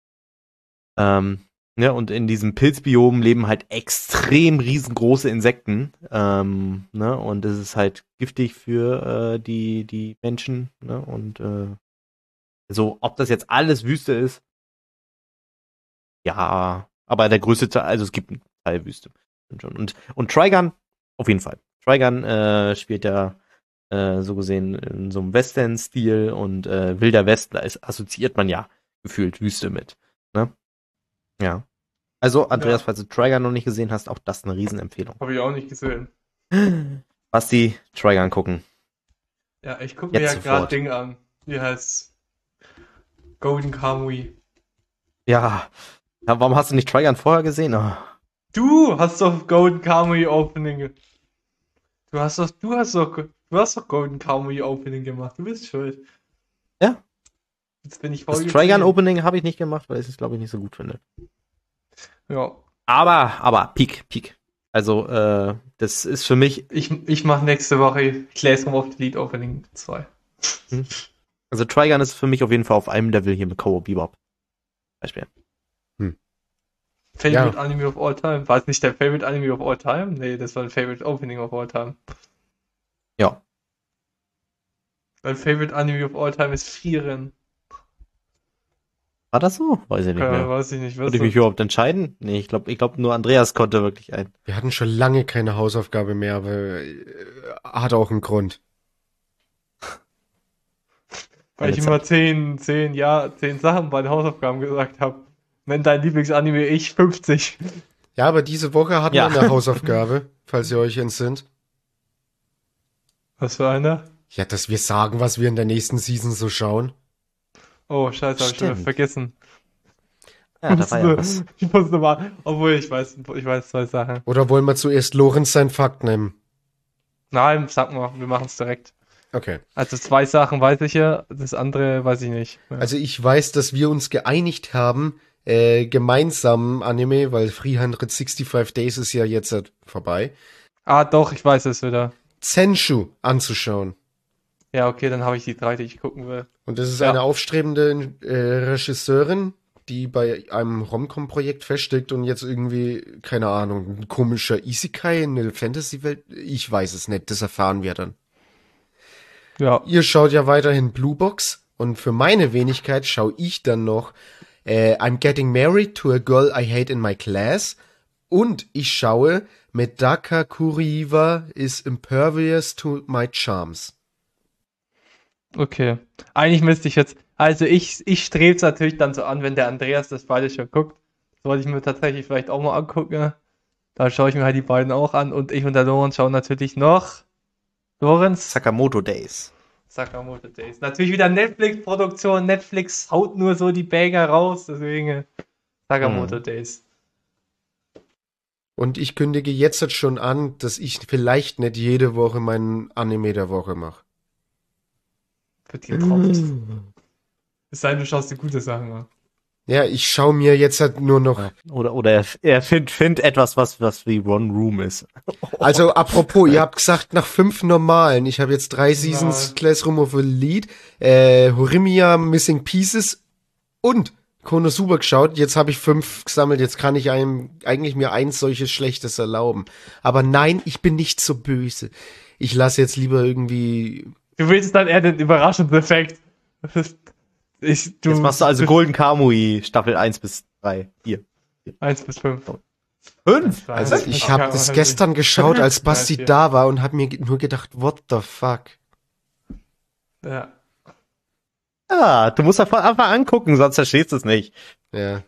Ne, und in diesem Pilzbiom leben halt extrem riesengroße Insekten. Ne, und das ist halt giftig für die Menschen. Ne, und so, ob das jetzt alles Wüste ist, ja, aber der größte Teil, also es gibt einen Teil Wüste. Und Trigun, auf jeden Fall. Trigun spielt ja so gesehen in so einem Western-Stil und Wilder Westen, da assoziiert man ja gefühlt Wüste mit. Ne? Ja. Also, Andreas, falls du Trigun noch nicht gesehen hast, auch das eine Riesenempfehlung. Habe ich auch nicht gesehen. Basti, Trigun gucken. Ja, ich gucke mir ja Jetzt gerade sofort. Ding an. Wie heißt's? Golden Kamuy. Ja. Warum hast du nicht Trigun vorher gesehen? Oh. Du hast doch Golden Kamuy Opening. Du hast doch Golden Kamuy Opening gemacht. Du bist schuld. Ja. Jetzt bin ich Das voll Trigun Opening habe ich nicht gemacht, weil ich es, glaube ich, nicht so gut finde. Ja. Aber Peak. Also, das ist für mich, Ich mache nächste Woche Classroom of the Lead Opening 2. also Trigun ist für mich auf jeden Fall auf einem Level hier mit Cowboy Bebop. Beispiel. Favorite Anime of all time? War es nicht der Favorite Anime of all time? Nee, das war ein Favorite Opening of all time. Ja. Mein Favorite Anime of all time ist Frieren. War das so? Weiß ich nicht mehr. Weiß ich nicht. Was Konnte ich mich überhaupt entscheiden? Nee, ich glaube nur Andreas konnte wirklich ein. Wir hatten schon lange keine Hausaufgabe mehr, aber hat auch einen Grund. Weil ich immer 10 Sachen bei den Hausaufgaben gesagt habe. Nenn dein Lieblingsanime, ich 50. Ja, aber diese Woche hatten Ja. wir eine Hausaufgabe, falls ihr euch entsinnt. Was für eine? Ja, dass wir sagen, was wir in der nächsten Season so schauen. Oh, scheiße, hab ich schon wieder Stimmt. vergessen. Ja, da war ja was. Ich muss nochmal, obwohl ich weiß 2 Sachen. Oder wollen wir zuerst Lorenz sein Fakt nehmen? Nein, sag mal, wir machen es direkt. Okay. Also 2 Sachen weiß ich ja, das andere weiß ich nicht. Ja. Also ich weiß, dass wir uns geeinigt haben, gemeinsam Anime, weil 365 Days ist ja jetzt vorbei, Doch, ich weiß es wieder. Zenshu anzuschauen. Ja, okay, dann habe ich die 3, die ich gucken will. Und das ist Ja. eine aufstrebende Regisseurin, die bei einem Rom-Com-Projekt feststeckt und jetzt irgendwie, keine Ahnung, ein komischer Isekai, eine Fantasy-Welt, ich weiß es nicht, das erfahren wir dann. Ja, Ihr schaut ja weiterhin Blue Box und für meine Wenigkeit schaue ich dann noch I'm Getting Married to a Girl I Hate in My Class und ich schaue Medaka Kuriwa is Impervious to My Charms. okay. Eigentlich müsste ich jetzt, also ich strebe es natürlich dann so an, wenn der Andreas das beide schon guckt. Sollte ich mir tatsächlich vielleicht auch mal angucken. Da schaue ich mir halt die beiden auch an und ich und der Lorenz schauen natürlich noch. Lorenz? Sakamoto Days. Sakamoto Days. Natürlich wieder Netflix-Produktion. Netflix haut nur so die Banger raus, deswegen Sakamoto Days. Und ich kündige jetzt schon an, dass ich vielleicht nicht jede Woche meinen Anime der Woche mache. Wird getroppt. Es sei denn, du schaust dir gute Sachen an. Ja, ich schaue mir jetzt halt nur noch. Oder er findet etwas, was wie One Room ist. Also apropos, ihr habt gesagt nach 5 normalen. Ich habe jetzt 3 Seasons Nein. Classroom of Elite, Horimiya Missing Pieces und Konosuba geschaut. Jetzt habe ich 5 gesammelt. Jetzt kann ich eigentlich mir eins solches Schlechtes erlauben. Aber nein, ich bin nicht so böse. Ich lasse jetzt lieber irgendwie. Du willst dann eher den Überraschungseffekt. Jetzt machst du also Golden Kamui Staffel 1 bis 3. Hier. 1 bis 5. 5? Also ich habe das gestern geschaut, als Basti Ja. da war und habe mir nur gedacht, what the fuck? Ja. Ja, du musst ja von Anfang an gucken, sonst verstehst du es nicht. Ja.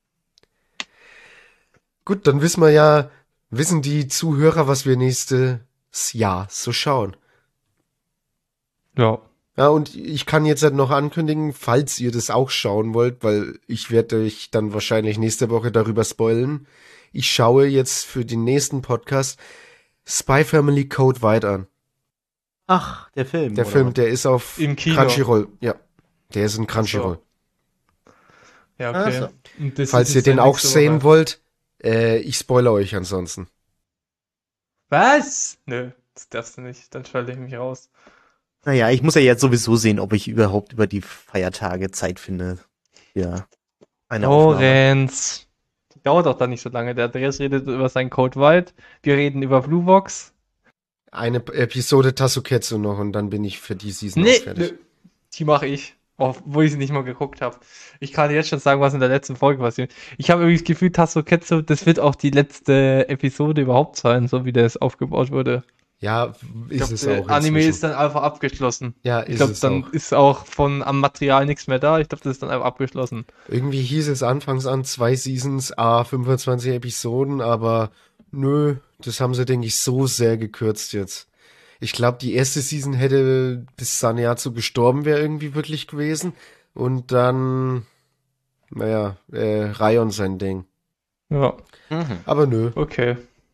Gut, dann wissen die Zuhörer, was wir nächstes Jahr so schauen. Ja. Ja, und ich kann jetzt halt noch ankündigen, falls ihr das auch schauen wollt, weil ich werde euch dann wahrscheinlich nächste Woche darüber spoilen. ich schaue jetzt für den nächsten Podcast Spy Family Code White an. Ach, der Film. Der oder Film, was? der ist auf Im Kino. Crunchyroll. Ja, der ist in Crunchyroll. Ja, Ach okay. so. Und das Falls ist ihr jetzt den dann auch nächste sehen Woche. wollt, ich spoilere euch ansonsten. Was? Nö, das darfst du nicht. Dann schalte ich mich raus. Naja, ich muss ja jetzt sowieso sehen, ob ich überhaupt über die Feiertage Zeit finde. Ja. Eine Aufnahme. Lorenz. Dauert doch dann nicht so lange. Der Andreas redet über seinen Code White. Wir reden über Blue Box. Eine Episode Tasuketsu noch und dann bin ich für die Season auch Nee, fertig. die mache ich. Obwohl ich sie nicht mal geguckt habe. Ich kann dir jetzt schon sagen, was in der letzten Folge passiert. Ich habe irgendwie das Gefühl, Tassoketsu, das wird auch die letzte Episode überhaupt sein, so wie das aufgebaut wurde. Ja, Ich ist glaube, es der auch. Anime inzwischen. ist dann einfach abgeschlossen. Ja, Ich ist glaube, es dann auch. ist auch am Material nichts mehr da. Ich glaube, das ist dann einfach abgeschlossen. Irgendwie hieß es anfangs an 2 Seasons, 25 Episoden, aber nö, das haben sie, denke ich, so sehr gekürzt jetzt. Ich glaube, die erste Season hätte bis Saneatsu gestorben wäre irgendwie wirklich gewesen. Und dann, naja, Raion sein Ding. Ja, Mhm. Aber nö. okay.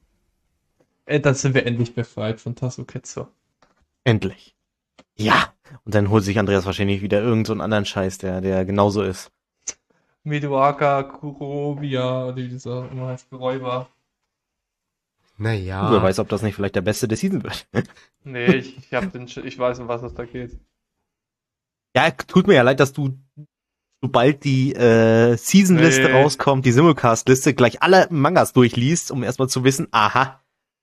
Dann sind wir endlich befreit von Tassoketsu. Endlich. Ja. Und dann holt sich Andreas wahrscheinlich wieder irgend so einen anderen Scheiß, der genauso ist. Midoaka, Kurobia, oder wie das auch immer heißt, Räuber. Naja. Wer weiß, ob das nicht vielleicht der beste der Season wird. Nee, ich weiß, um was es da geht. Ja, tut mir ja leid, dass du, sobald die Season-Liste Nee. rauskommt, die Simulcast-Liste, gleich alle Mangas durchliest, um erstmal zu wissen, aha,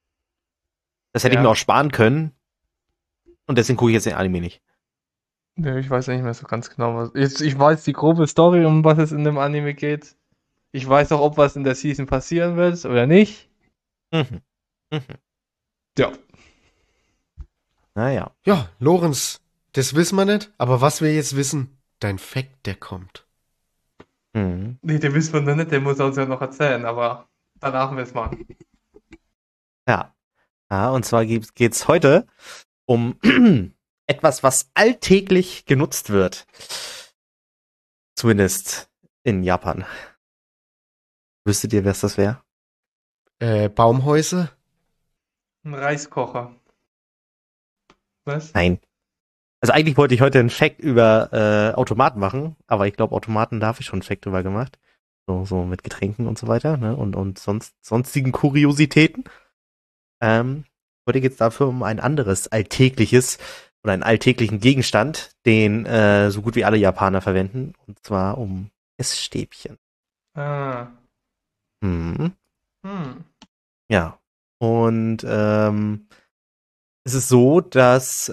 das hätte ich Ja. mir auch sparen können. Und deswegen gucke ich jetzt den Anime nicht. Nee, ich weiß nicht mehr so ganz genau, ich weiß die grobe Story, um was es in dem Anime geht. Ich weiß auch, ob was in der Season passieren wird oder nicht. Mhm. Mhm. Ja. Naja. Ja, Lorenz, das wissen wir nicht, aber was wir jetzt wissen, dein Fact, der kommt. Mhm. Nee, den wissen wir noch nicht, den muss er uns ja noch erzählen, aber danach wissen wir. Ja. Ja, und zwar geht's heute um etwas, was alltäglich genutzt wird. Zumindest in Japan. Wüsstet ihr, wer das wäre? Baumhäuser? Ein Reiskocher. Was? Nein. Also eigentlich wollte ich heute einen Fact über Automaten machen, aber ich glaube, Automaten darf ich schon einen Fact drüber gemacht. So mit Getränken und so weiter, ne? Und sonstigen Kuriositäten. Heute geht es dafür um ein anderes alltägliches oder einen alltäglichen Gegenstand, den so gut wie alle Japaner verwenden, und zwar um Essstäbchen. Ah. Mhm. Hm. Ja. Und es ist so, dass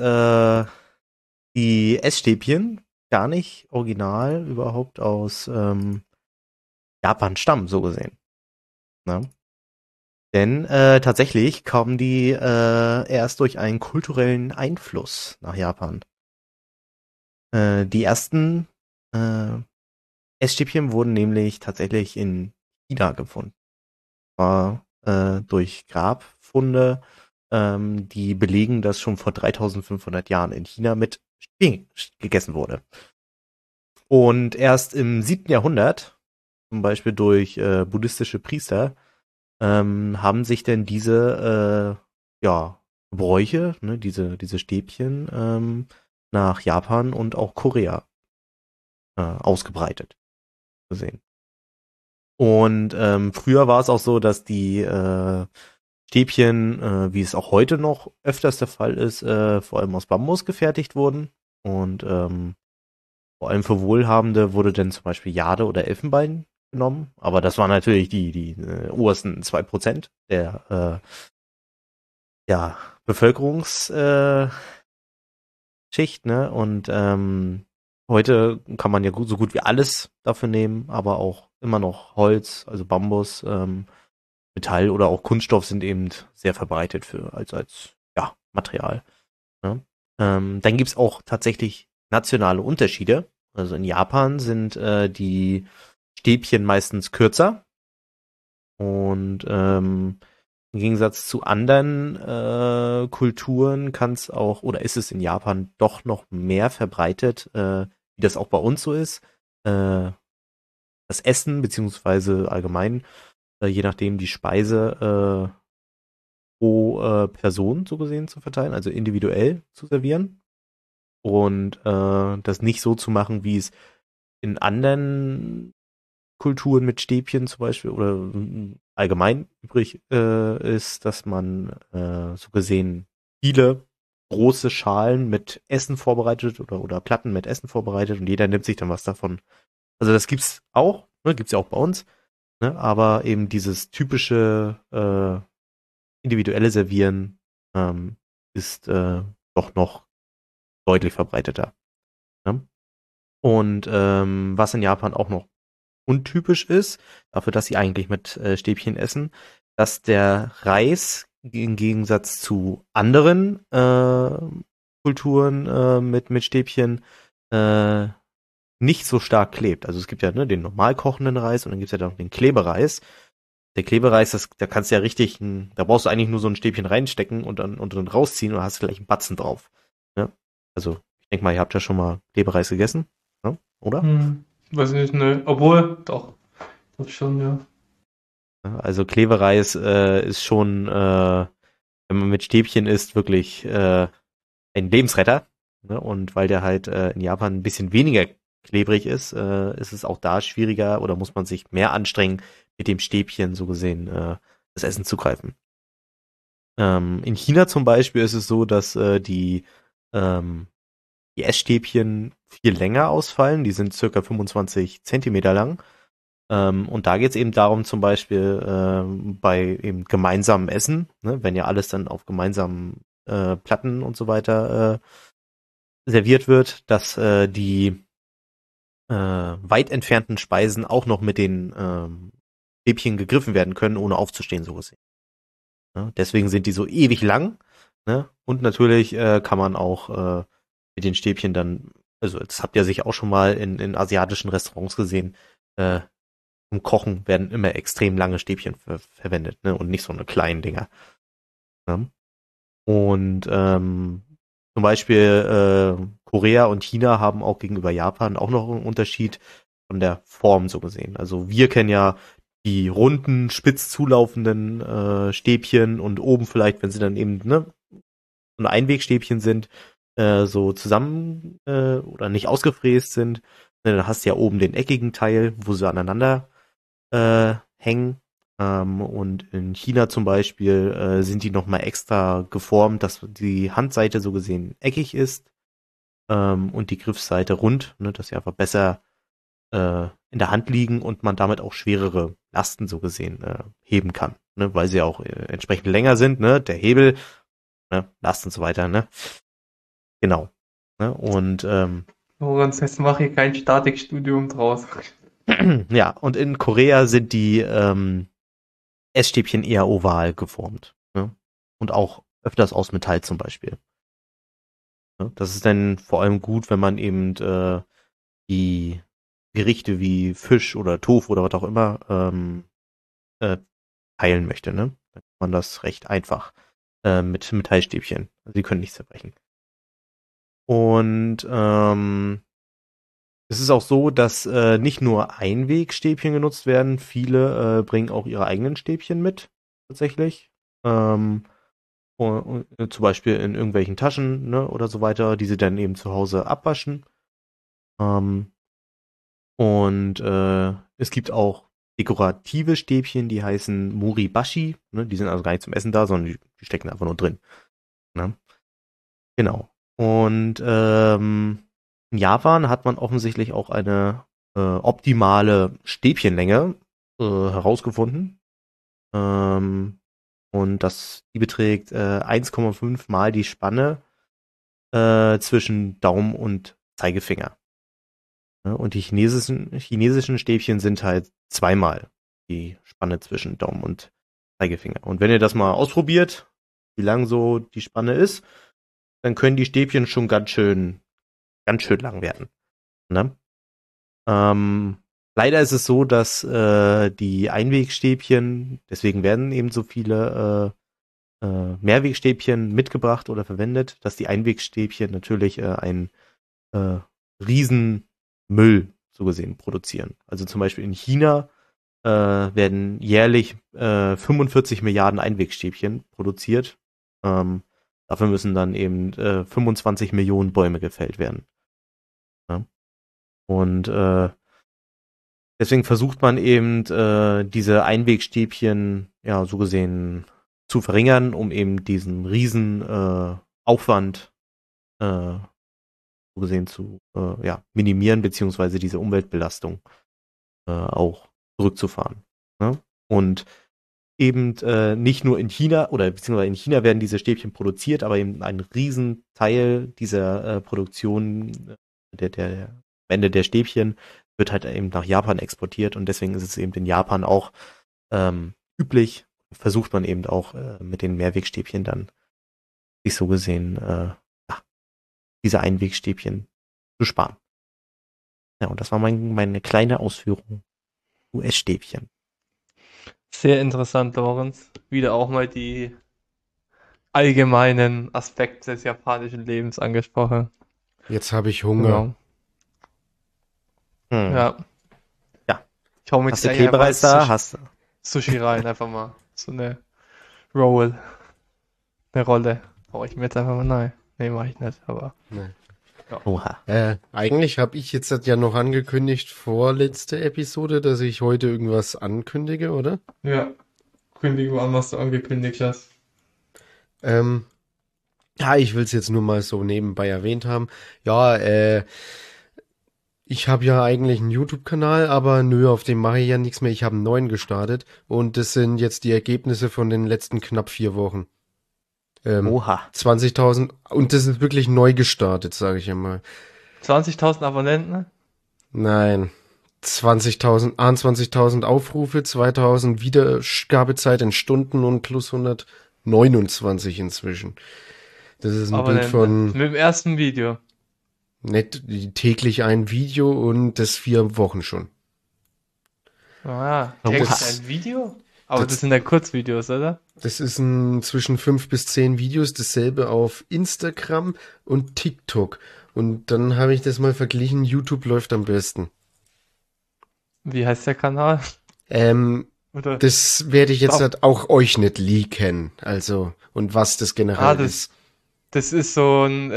die Essstäbchen gar nicht original überhaupt aus Japan stammen, so gesehen. Ne? Denn tatsächlich kamen die erst durch einen kulturellen Einfluss nach Japan. Die ersten Essstäbchen wurden nämlich tatsächlich in China gefunden. War durch Grabfunde, die belegen, dass schon vor 3500 Jahren in China mit Stäbchen gegessen wurde. Und erst im 7. Jahrhundert, zum Beispiel durch buddhistische Priester, haben sich denn diese Gebräuche, ne, diese Stäbchen, nach Japan und auch Korea ausgebreitet gesehen. Und früher war es auch so, dass die Stäbchen, wie es auch heute noch öfters der Fall ist, vor allem aus Bambus gefertigt wurden. Und vor allem für Wohlhabende wurde dann zum Beispiel Jade oder Elfenbein genommen. Aber das waren natürlich die obersten 2% der Bevölkerungsschicht, ne? Und heute kann man ja so gut wie alles dafür nehmen, aber auch immer noch Holz, also Bambus, Metall oder auch Kunststoff sind eben sehr verbreitet als Material. Ne? Dann gibt's auch tatsächlich nationale Unterschiede. Also in Japan sind die Stäbchen meistens kürzer und im Gegensatz zu anderen Kulturen kann es auch, oder ist es in Japan doch noch mehr verbreitet, wie das auch bei uns so ist. Das Essen, beziehungsweise allgemein je nachdem die Speise pro Person so gesehen zu verteilen, also individuell zu servieren und das nicht so zu machen, wie es in anderen Kulturen mit Stäbchen zum Beispiel oder allgemein übrig ist, dass man so gesehen viele große Schalen mit Essen vorbereitet oder Platten mit Essen vorbereitet und jeder nimmt sich dann was davon. Also das gibt's auch, ne, gibt's ja auch bei uns, ne, aber eben dieses typische individuelle Servieren ist doch noch deutlich verbreiteter. Ne? Und was in Japan auch noch untypisch ist, dafür, dass sie eigentlich mit Stäbchen essen, dass der Reis im Gegensatz zu anderen Kulturen mit Stäbchen nicht so stark klebt. Also es gibt ja den normal kochenden Reis und dann gibt es ja noch den Klebereis. Der Klebereis, da kannst du ja richtig, da brauchst du eigentlich nur so ein Stäbchen reinstecken und dann rausziehen und hast gleich einen Batzen drauf. Ne? Also ich denke mal, ihr habt ja schon mal Klebereis gegessen, ne? Oder? Weiß nicht, ne. Obwohl, doch. Das schon, ja. Also Klebereis ist schon, wenn man mit Stäbchen isst, wirklich ein Lebensretter. Ne? Und weil der halt in Japan ein bisschen weniger klebrig ist es auch da schwieriger oder muss man sich mehr anstrengen, mit dem Stäbchen so gesehen das Essen zu greifen. In China zum Beispiel ist es so, dass die Essstäbchen viel länger ausfallen. Die sind circa 25 Zentimeter lang. Und da geht es eben darum, zum Beispiel bei eben gemeinsamem Essen, ne, wenn ja alles dann auf gemeinsamen Platten und so weiter serviert wird, dass die weit entfernten Speisen auch noch mit den Stäbchen gegriffen werden können, ohne aufzustehen, so gesehen. Ja, deswegen sind die so ewig lang. Ne? Und natürlich kann man auch mit den Stäbchen dann, also das habt ihr sicher auch schon mal in asiatischen Restaurants gesehen, zum Kochen werden immer extrem lange Stäbchen verwendet, ne? Und nicht so eine kleinen Dinger. Ne? Und zum Beispiel Korea und China haben auch gegenüber Japan auch noch einen Unterschied von der Form so gesehen. Also wir kennen ja die runden, spitz zulaufenden Stäbchen und oben vielleicht, wenn sie dann eben so ein Einwegstäbchen sind, so zusammen oder nicht ausgefräst sind. Dann hast du ja oben den eckigen Teil, wo sie aneinander hängen. Und in China zum Beispiel sind die nochmal extra geformt, dass die Handseite so gesehen eckig ist und die Griffseite rund, ne, dass sie einfach besser in der Hand liegen und man damit auch schwerere Lasten so gesehen heben kann, ne, weil sie auch entsprechend länger sind, ne, der Hebel, ne, Last und so weiter, ne. Genau. Ne, und Lorenz, jetzt mache ich kein Statikstudium draus. ja, und in Korea sind die Essstäbchen eher oval geformt. Ne? Und auch öfters aus Metall zum Beispiel. Ne? Das ist dann vor allem gut, wenn man eben die Gerichte wie Fisch oder Tofu oder was auch immer teilen möchte. Ne? Dann kann man das recht einfach mit Metallstäbchen. Also die können nicht zerbrechen. Und es ist auch so, dass nicht nur Einwegstäbchen genutzt werden, viele bringen auch ihre eigenen Stäbchen mit, tatsächlich. Zum Beispiel in irgendwelchen Taschen, ne, oder so weiter, die sie dann eben zu Hause abwaschen. Es gibt auch dekorative Stäbchen, die heißen Muribashi, ne, die sind also gar nicht zum Essen da, sondern die stecken einfach nur drin. Ne? Genau. Und in Japan hat man offensichtlich auch eine optimale Stäbchenlänge herausgefunden. Und die beträgt 1,5 mal die Spanne zwischen Daumen und Zeigefinger. Ja, und die chinesischen Stäbchen sind halt zweimal die Spanne zwischen Daumen und Zeigefinger. Und wenn ihr das mal ausprobiert, wie lang so die Spanne ist, dann können die Stäbchen schon ganz schön lang werden. Ne? Leider ist es so, dass die Einwegstäbchen, deswegen werden eben so viele Mehrwegstäbchen mitgebracht oder verwendet, dass die Einwegstäbchen natürlich einen riesen Müll so gesehen produzieren. Also zum Beispiel in China werden jährlich 45 Milliarden Einwegstäbchen produziert. Dafür müssen dann eben 25 Millionen Bäume gefällt werden. Ja? Und deswegen versucht man eben diese Einwegstäbchen ja so gesehen zu verringern, um eben diesen riesen Aufwand so gesehen zu minimieren, beziehungsweise diese Umweltbelastung auch zurückzufahren. Ne? Und eben nicht nur in China, oder beziehungsweise in China werden diese Stäbchen produziert, aber eben ein Riesenteil dieser Produktion, der Ende der Stäbchen, wird halt eben nach Japan exportiert und deswegen ist es eben in Japan auch üblich, versucht man eben auch mit den Mehrwegstäbchen dann sich so gesehen diese Einwegstäbchen zu sparen. Ja, und das war meine kleine Ausführung. US-Stäbchen. Sehr interessant, Lorenz. Wieder auch mal die allgemeinen Aspekte des japanischen Lebens angesprochen. Jetzt habe ich Hunger. Genau. Ja. Ja. Ich hau mir Hast du gleich Klebereis einfach da? Hast du? Sushi rein, einfach mal. So eine Roll. Eine Rolle. Hau ich mir jetzt einfach mal rein. Nee, mach ich nicht, aber. Nee. Ja. Oha. Eigentlich habe ich jetzt ja noch angekündigt, vorletzte Episode, dass ich heute irgendwas ankündige, oder? Ja. Kündige mal an, was du angekündigt hast. Ja, ich will es jetzt nur mal so nebenbei erwähnt haben. Ja, ich habe ja eigentlich einen YouTube-Kanal, aber nö, auf dem mache ich ja nichts mehr. Ich habe einen neuen gestartet und das sind jetzt die Ergebnisse von den letzten knapp 4 Wochen. Oha. 20.000 und das ist wirklich neu gestartet, sage ich einmal. 20.000 Abonnenten? Nein, 21.000 Aufrufe, 2.000 Wiedergabezeit in Stunden und plus 129 inzwischen. Das ist ein Bild von Mit dem ersten Video. nicht täglich ein Video und das 4 Wochen schon. Ah, Oh, täglich das- ein Video? Aber das- das sind ja Kurzvideos, oder? Das ist zwischen 5 bis 10 Videos, dasselbe auf Instagram und TikTok. Und dann habe ich das mal verglichen, YouTube läuft am besten. Wie heißt der Kanal? Oder? Das werde ich jetzt Stop. halt auch euch nicht leaken. Also, und was das generell das- ist. Das ist so ein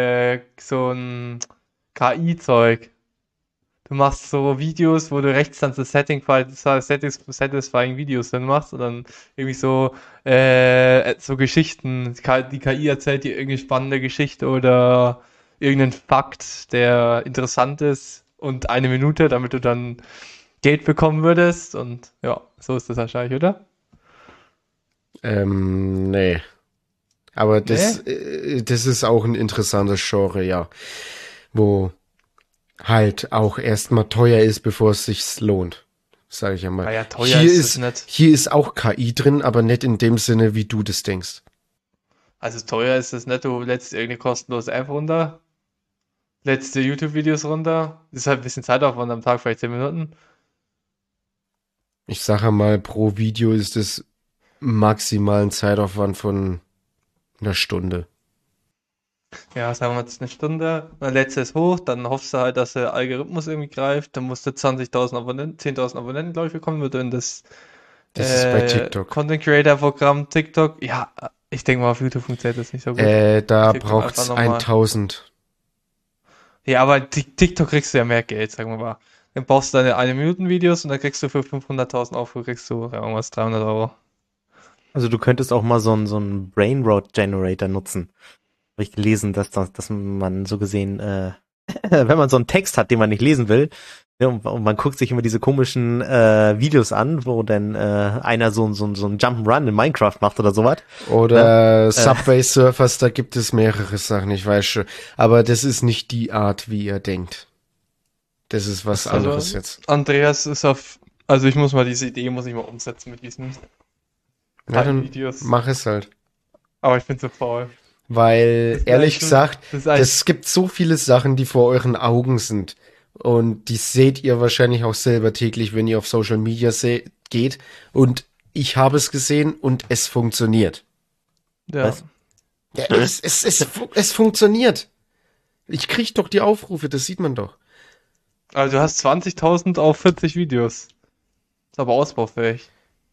KI-Zeug. Du machst so Videos, wo du rechts dann so Satisfying Videos dann machst und dann irgendwie so Geschichten. Die KI erzählt dir irgendeine spannende Geschichte oder irgendeinen Fakt, der interessant ist und 1 Minute, damit du dann Geld bekommen würdest und ja, so ist das wahrscheinlich, oder? Nee. Aber das ist auch ein interessantes Genre, ja. Wo halt auch erstmal teuer ist, bevor es sich lohnt. Sage ich einmal. Naja, teuer Hier ist ist, es nicht. hier ist auch KI drin, aber nicht in dem Sinne, wie du das denkst. Also teuer ist es nicht, du lädst irgendeine kostenlose App runter, lädst dir YouTube-Videos runter, ist halt ein bisschen Zeitaufwand am Tag, vielleicht 10 Minuten. Ich sage mal, pro Video ist es maximalen Zeitaufwand von 1 Stunde. Ja, sagen wir mal, das ist 1 Stunde, dann lädst du es hoch, dann hoffst du halt, dass der Algorithmus irgendwie greift, dann musst du 20.000 Abonnenten, 10.000 Abonnenten, glaube ich, bekommen, wird in das Das ist bei TikTok. Content Creator Programm TikTok. Ja, ich denke mal, auf YouTube funktioniert das nicht so gut. Da TikTok braucht's einfach nochmal. 1000. Ja, aber TikTok kriegst du ja mehr Geld, sagen wir mal. Dann brauchst du deine 1-Minuten-Videos und dann kriegst du für 500.000 Aufrufe, kriegst du ja, irgendwas 300 Euro. Also du könntest auch mal so einen Brainrot Generator nutzen. Habe ich gelesen, dass man so gesehen, wenn man so einen Text hat, den man nicht lesen will, ja, und man guckt sich immer diese komischen Videos an, wo dann einer so ein Jump'n'Run in Minecraft macht oder sowas. Oder Subway Surfers, da gibt es mehrere Sachen, ich weiß schon. Aber das ist nicht die Art, wie ihr denkt. Das ist was Also, anderes jetzt. Andreas ist also ich muss mal diese Idee, muss ich mal umsetzen mit diesen Ja, dann Videos. mach es halt. Aber ich bin so faul. Weil, ist ehrlich eigentlich- gesagt, das ist eigentlich- es gibt so viele Sachen, die vor euren Augen sind. Und die seht ihr wahrscheinlich auch selber täglich, wenn ihr auf Social Media geht. Und ich habe es gesehen und es funktioniert. Ja. Was? Ja, es funktioniert. Ich krieg doch die Aufrufe, das sieht man doch. Also du hast 20.000 auf 40 Videos. Ist aber ausbaufähig.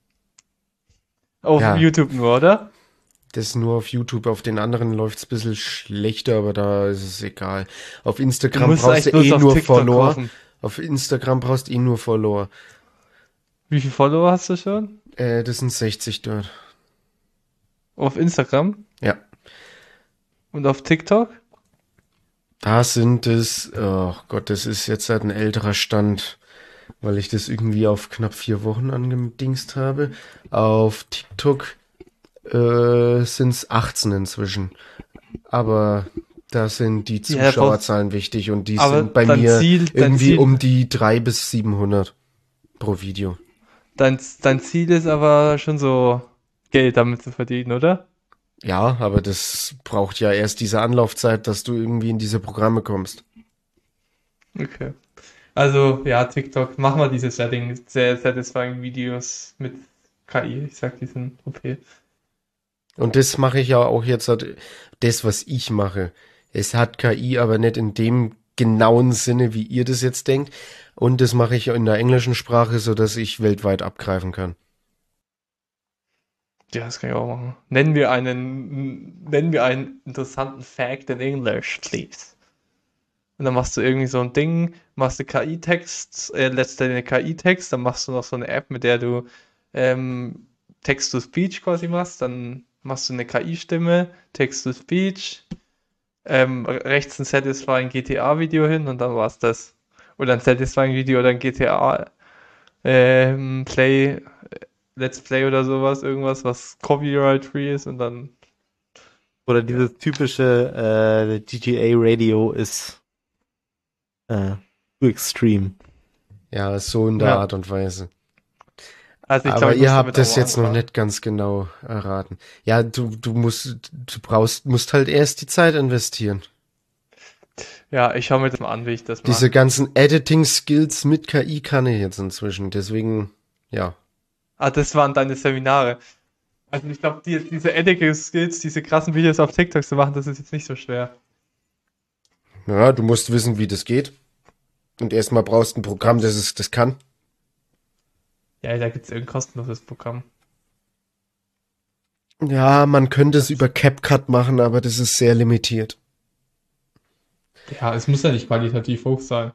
Auf Ja. YouTube nur, oder? Das nur auf YouTube, auf den anderen läuft's ein bisschen schlechter, aber da ist es egal. Auf Du Instagram musst brauchst eigentlich du bloß eh auf nur TikTok Follower. gucken. Auf Instagram brauchst du eh nur Follower. Wie viele Follower hast du schon? Das sind 60 dort. Auf Instagram? Ja. Und auf TikTok? Da sind es, oh Gott, das ist jetzt halt ein älterer Stand, weil ich das irgendwie auf knapp 4 Wochen angedingst habe. Auf TikTok sind es 18 inzwischen. Aber da sind die Ja, Zuschauerzahlen wichtig und die aber sind bei dein mir Ziel- dein irgendwie Ziel- um die 300 bis 700 pro Video. Dein Ziel ist aber schon so, Geld damit zu verdienen, oder? Ja, aber das braucht ja erst diese Anlaufzeit, dass du irgendwie in diese Programme kommst. Okay. Also, ja, TikTok, mach mal diese Setting, sehr satisfying Videos mit KI. Ich sag, die sind okay. Und das mache ich ja auch jetzt, das, was ich mache. Es hat KI, aber nicht in dem genauen Sinne, wie ihr das jetzt denkt. Und das mache ich in der englischen Sprache, so dass ich weltweit abgreifen kann. Ja, das kann ich auch machen. Nennen wir einen interessanten Fact in English, please. Und dann machst du irgendwie so ein Ding, machst du KI-Text, lädst deine KI-Text, dann machst du noch so eine App, mit der du Text-to-Speech quasi machst, dann machst du eine KI-Stimme, Text-to-Speech, rechts ein Satisfying GTA-Video hin und dann war's das. Oder ein Satisfying Video oder ein GTA Let's Play oder sowas, irgendwas, was Copyright-free ist und dann. Oder dieses typische GTA Radio ist too extreme. Ja, so in der Ja. Art und Weise. Also ich Aber glaub, ich ihr muss habt damit das auch jetzt noch anfangen. nicht ganz genau erraten. Ja, du musst halt erst die Zeit investieren. Ja, ich schaue mir das mal an, wie ich das mache. Diese ganzen Editing-Skills mit KI kann ich jetzt inzwischen. Deswegen, ja. Ah, das waren deine Seminare. Also ich glaube, diese Editing-Skills, diese krassen Videos auf TikTok zu machen, das ist jetzt nicht so schwer. Ja, du musst wissen, wie das geht. Und erstmal brauchst du ein Programm, das kann. Ja, da gibt es irgendein kostenloses Programm. Ja, man könnte es über CapCut machen, aber das ist sehr limitiert. Ja, es muss ja nicht qualitativ hoch sein.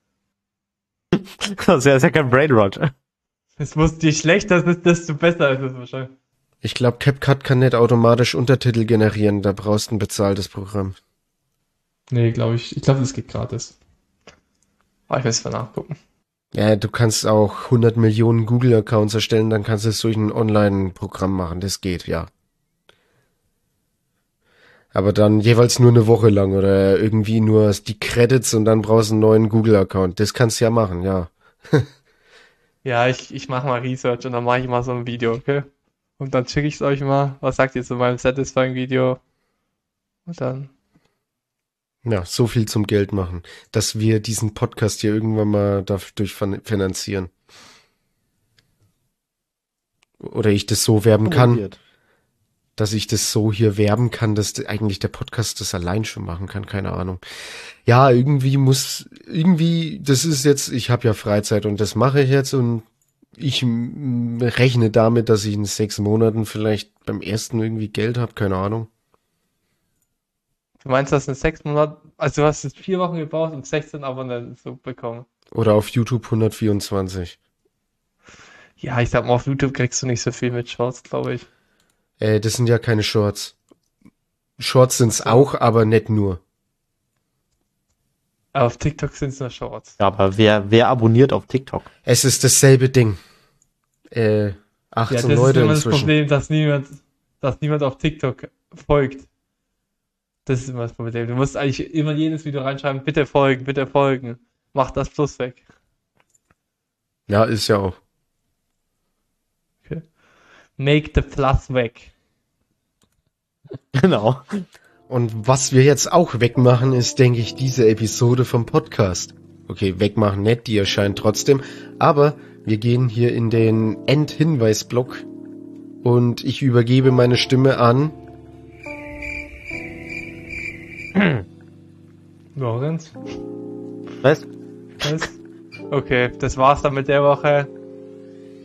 Das ist ja kein Brainrot. Es muss, je schlechter es ist, desto besser ist es wahrscheinlich. Ich glaube, CapCut kann nicht automatisch Untertitel generieren. Da brauchst du ein bezahltes Programm. Nee, glaube ich. Ich glaube, das geht gratis. Aber ich muss mal nachgucken. Ja, du kannst auch 100 Millionen Google-Accounts erstellen, dann kannst du es durch ein Online-Programm machen. Das geht, ja. Aber dann jeweils nur eine Woche lang oder irgendwie nur die Credits und dann brauchst du einen neuen Google-Account. Das kannst du ja machen, ja. Ja, ich mache mal Research und dann mache ich mal so ein Video, okay? Und dann schicke ich es euch mal. Was sagt ihr zu meinem Satisfying-Video? Und dann. Ja, so viel zum Geld machen, dass wir diesen Podcast hier irgendwann mal dadurch finanzieren. Oder ich das so werben kann, dass ich das so hier werben kann, dass eigentlich der Podcast das allein schon machen kann, keine Ahnung. Ja, irgendwie, das ist jetzt, ich habe ja Freizeit und das mache ich jetzt und ich rechne damit, dass ich in 6 Monaten vielleicht beim ersten irgendwie Geld habe, keine Ahnung. Du meinst, dass in 6 Monaten, also du hast jetzt 4 Wochen gebraucht, um 16 Abonnenten zu bekommen. Oder auf YouTube 124. Ja, ich sag mal, auf YouTube kriegst du nicht so viel mit Shorts, glaube ich. Das sind ja keine Shorts. Shorts sind's Ach so. auch, aber nicht nur. Aber auf TikTok sind es nur Shorts. Ja, aber wer abonniert auf TikTok? Es ist dasselbe Ding. 18 Ja, das ist Leute immer das inzwischen. Problem, dass niemand auf TikTok folgt. Das ist immer das Problem. Du musst eigentlich immer jedes Video reinschreiben, bitte folgen, bitte folgen. Mach das Plus weg. Ja, ist ja auch. Make the Plus weg. Genau. Und was wir jetzt auch wegmachen, ist, denke ich, diese Episode vom Podcast. Okay, wegmachen nicht, die erscheint trotzdem. Aber wir gehen hier in den Endhinweisblock und ich übergebe meine Stimme an. Lorenz? Was? Was? Okay, das war's dann mit der Woche.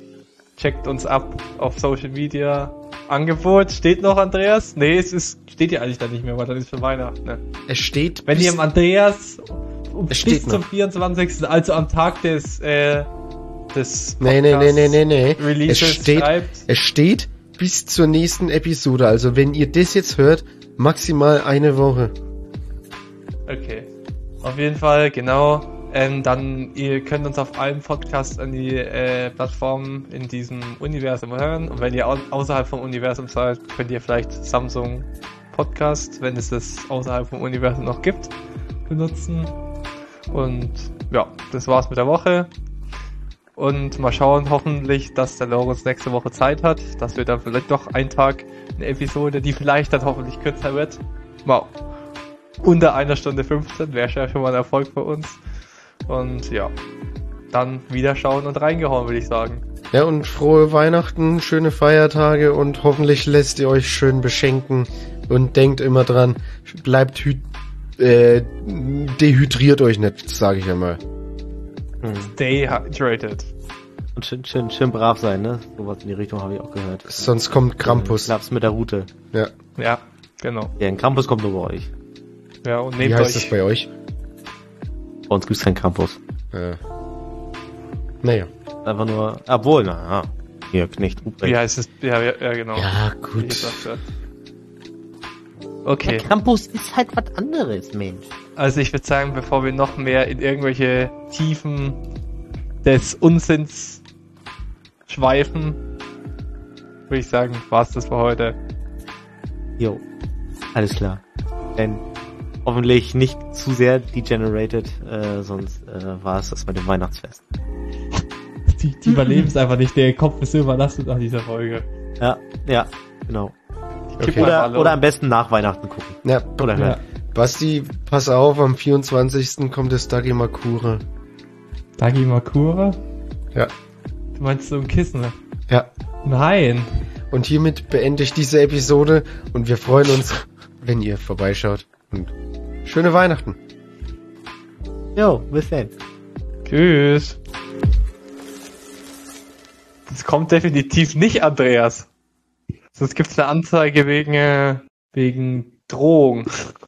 checkt uns ab auf Social Media. Angebot steht noch, Andreas? Nee, steht ja eigentlich da nicht mehr, weil dann ist schon Weihnachten. Ne? Es steht. Wenn ihr dem Andreas Es bis steht zum noch. 24., also am Tag des Nee. Releases schreibt. Es steht bis zur nächsten Episode. Also wenn ihr das jetzt hört, maximal eine Woche. Okay. Auf jeden Fall, genau. Dann, ihr könnt uns auf allen Podcasts an die Plattformen in diesem Universum hören. Und wenn ihr außerhalb vom Universum seid, könnt ihr vielleicht Samsung Podcast, wenn es das außerhalb vom Universum noch gibt, benutzen. Und ja, das war's mit der Woche. Und mal schauen, hoffentlich, dass der Lorenz nächste Woche Zeit hat, dass wir dann vielleicht doch einen Tag eine Episode, die vielleicht dann hoffentlich kürzer wird. Wow. Unter 1 Stunde 15 wäre ja schon mal ein Erfolg für uns. Und ja, dann wieder schauen und reingehauen, würde ich sagen. Ja, und frohe Weihnachten, schöne Feiertage und hoffentlich lässt ihr euch schön beschenken. Und denkt immer dran, bleibt dehydriert euch nicht, sage ich einmal. Stay hydrated. Und schön brav sein, ne? Sowas in die Richtung habe ich auch gehört. Sonst kommt Krampus. Klapp's mit der Route. Ja. Ja, genau. Ja, ein Krampus kommt nur bei euch. Ja, und Wie nehmt heißt das euch. bei euch? Bei uns gibt's keinen Krampus. Naja. Einfach nur, obwohl, na, hier, Knecht Ruprecht. Wie heißt es? Ja, genau. Ja, Wie gut. gesagt wird. Okay, Krampus ist halt was anderes, Mensch. also ich würde sagen, bevor wir noch mehr in irgendwelche Tiefen des Unsinns schweifen, würde ich sagen, war's das für heute. Jo, alles klar. Denn hoffentlich nicht zu sehr degenerated, sonst war es das bei dem Weihnachtsfest. Die überleben es einfach nicht, der Kopf ist so überlastet nach dieser Folge. Ja, genau. Okay. Oder am besten nach Weihnachten gucken. Ja, Oder Ja. hören. Basti, pass auf, am 24. kommt das Dagimakura. Dagimakura? Ja. Du meinst so ein Kissen? Ja. Nein. Und hiermit beende ich diese Episode und wir freuen uns, wenn ihr vorbeischaut. Und schöne Weihnachten. Jo, bis dann. Tschüss. Das kommt definitiv nicht, Andreas. Sonst gibt's eine Anzeige wegen Drohung.